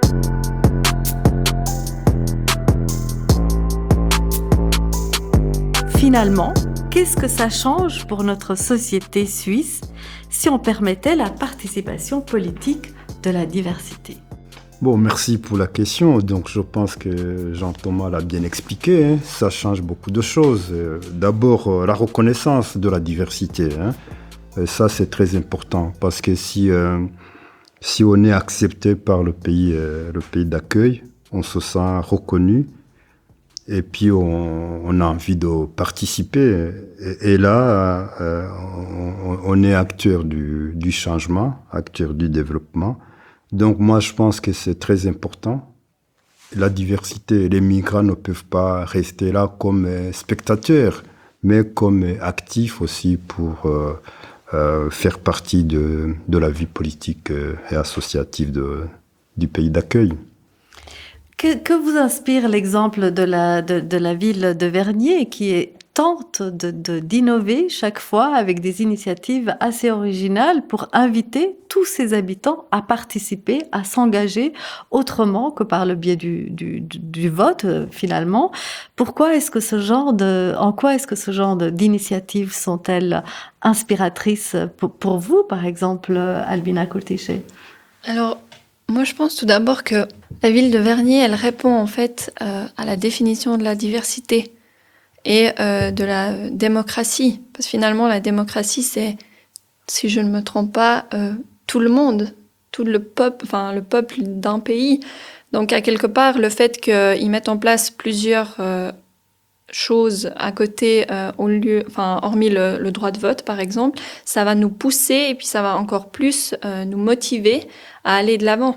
Finalement, qu'est-ce que ça change pour notre société suisse si on permettait la participation politique de la diversité ? Bon, merci pour la question. Donc, je pense que Jean-Thomas l'a bien expliqué. Hein. Ça change beaucoup de choses. D'abord, la reconnaissance de la diversité. Hein. Ça, c'est très important parce que si, euh, si on est accepté par le pays, euh, le pays d'accueil, on se sent reconnu et puis on, on a envie de participer. Et, et là, euh, on, on est acteur du, du changement, acteur du développement. Donc moi, je pense que c'est très important. La diversité, les migrants ne peuvent pas rester là comme spectateurs, mais comme actifs aussi pour euh, euh, faire partie de, de la vie politique et associative de, du pays d'accueil. Que, que vous inspire l'exemple de la, de, de la ville de Vernier qui est, tente de, de, d'innover chaque fois avec des initiatives assez originales pour inviter tous ses habitants à participer, à s'engager autrement que par le biais du, du, du vote finalement. Pourquoi est-ce que ce genre de, en quoi est-ce que ce genre de, d'initiatives sont-elles inspiratrices pour, pour vous, par exemple, Albina Kultische ? Alors, moi, je pense tout d'abord que la ville de Vernier, elle répond en fait euh, à la définition de la diversité et euh, de la démocratie. Parce que finalement, la démocratie, c'est, si je ne me trompe pas, euh, tout le monde, tout le peuple, enfin le peuple d'un pays. Donc, à quelque part, le fait qu'ils mettent en place plusieurs euh, choses à côté, euh, au lieu, enfin, hormis le, le droit de vote, par exemple, ça va nous pousser et puis ça va encore plus euh, nous motiver à aller de l'avant.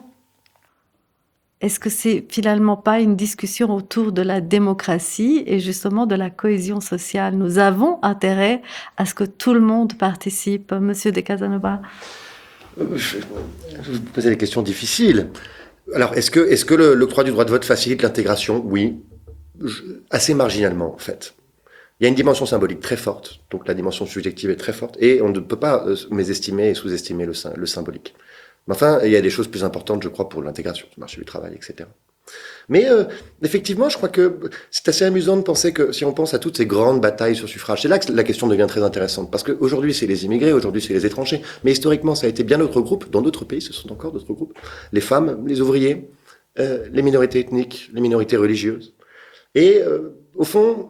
Est-ce que c'est finalement pas une discussion autour de la démocratie et justement de la cohésion sociale ? Nous avons intérêt à ce que tout le monde participe. Monsieur De Casanova. Je vous posez des questions difficiles. Alors, est-ce que, est-ce que le, l'octroi du droit de vote facilite l'intégration ? Oui. Je, assez marginalement, en fait. Il y a une dimension symbolique très forte, donc la dimension subjective est très forte, et on ne peut pas euh, mésestimer et sous-estimer le, le symbolique. Mais enfin, il y a des choses plus importantes, je crois, pour l'intégration, le marché du travail, et cetera. Mais euh, effectivement, je crois que c'est assez amusant de penser que si on pense à toutes ces grandes batailles sur suffrage, c'est là que la question devient très intéressante, parce qu'aujourd'hui c'est les immigrés, aujourd'hui c'est les étrangers, mais historiquement ça a été bien d'autres groupes, dans d'autres pays ce sont encore d'autres groupes, les femmes, les ouvriers, euh, les minorités ethniques, les minorités religieuses. Et euh, au fond,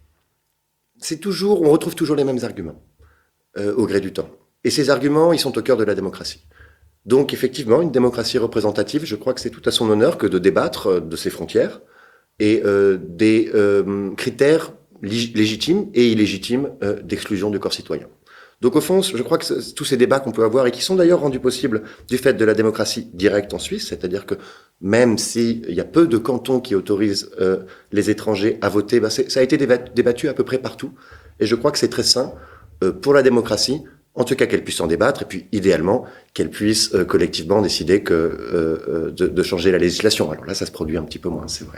c'est toujours, on retrouve toujours les mêmes arguments euh, au gré du temps. Et ces arguments, ils sont au cœur de la démocratie. Donc effectivement, une démocratie représentative, je crois que c'est tout à son honneur que de débattre de ses frontières et euh, des euh, critères légitimes et illégitimes euh, d'exclusion du corps citoyen. Donc au fond, je crois que tous ces débats qu'on peut avoir et qui sont d'ailleurs rendus possibles du fait de la démocratie directe en Suisse, c'est-à-dire que même s'il y a peu de cantons qui autorisent euh, les étrangers à voter, bah ça a été débattu à peu près partout. Et je crois que c'est très sain euh, pour la démocratie, en tout cas qu'elle puisse en débattre, et puis idéalement qu'elle puisse euh, collectivement décider que, euh, de, de changer la législation. Alors là, ça se produit un petit peu moins, c'est vrai.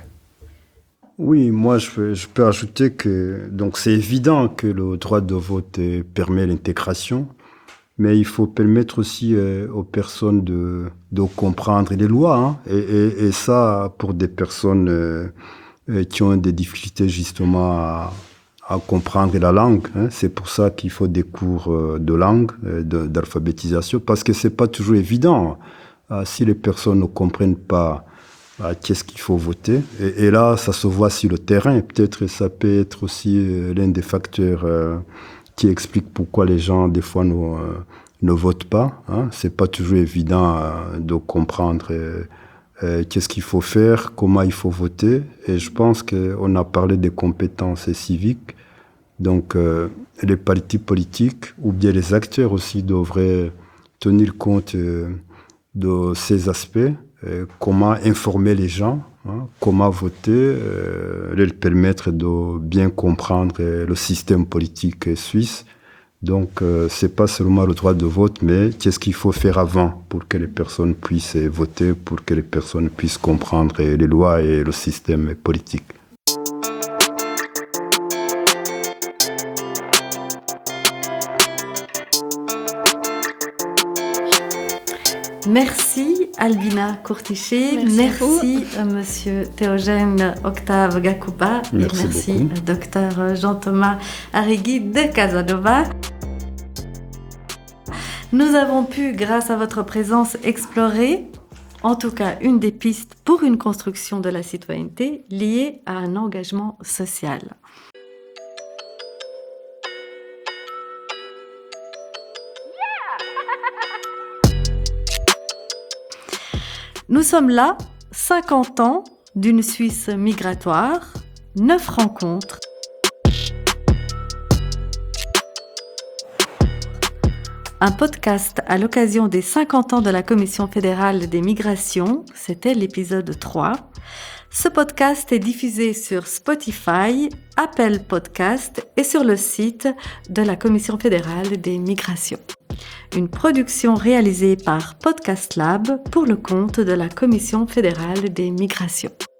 Oui, moi je peux, je peux ajouter que donc c'est évident que le droit de vote euh, permet l'intégration, mais il faut permettre aussi euh, aux personnes de, de comprendre les lois, hein, et, et, et ça pour des personnes euh, euh, qui ont des difficultés justement à, à comprendre la langue. Hein. C'est pour ça qu'il faut des cours euh, de langue, euh, de, d'alphabétisation, parce que c'est pas toujours évident. Euh, si les personnes ne comprennent pas Ah, qu'est-ce qu'il faut voter, et, et là ça se voit sur le terrain. Peut-être ça peut être aussi euh, l'un des facteurs euh, qui explique pourquoi les gens des fois ne, euh, ne votent pas, hein. C'est pas toujours évident euh, de comprendre euh, euh, qu'est-ce qu'il faut faire, comment il faut voter, et je pense qu'on a parlé des compétences civiques, donc euh, les partis politiques ou bien les acteurs aussi devraient tenir compte euh, de ces aspects. Euh, comment informer les gens, hein, comment voter, euh, leur permettre de bien comprendre euh, le système politique suisse. Donc, euh, c'est pas seulement le droit de vote, mais qu'est-ce qu'il faut faire avant pour que les personnes puissent voter, pour que les personnes puissent comprendre euh, les lois et le système politique. Merci Albina Courtichet, merci, merci euh, Monsieur Théogène Octave Gakuba, merci et merci beaucoup. Docteur Jean-Thomas Arrigui de Casanova. Nous avons pu, grâce à votre présence, explorer, en tout cas, une des pistes pour une construction de la citoyenneté liée à un engagement social. Nous sommes là, cinquante ans d'une Suisse migratoire, neuf rencontres. Un podcast à l'occasion des cinquante ans de la Commission fédérale des migrations, c'était l'épisode trois. Ce podcast est diffusé sur Spotify, Apple Podcast et sur le site de la Commission fédérale des migrations. Une production réalisée par Podcast Lab pour le compte de la Commission fédérale des migrations.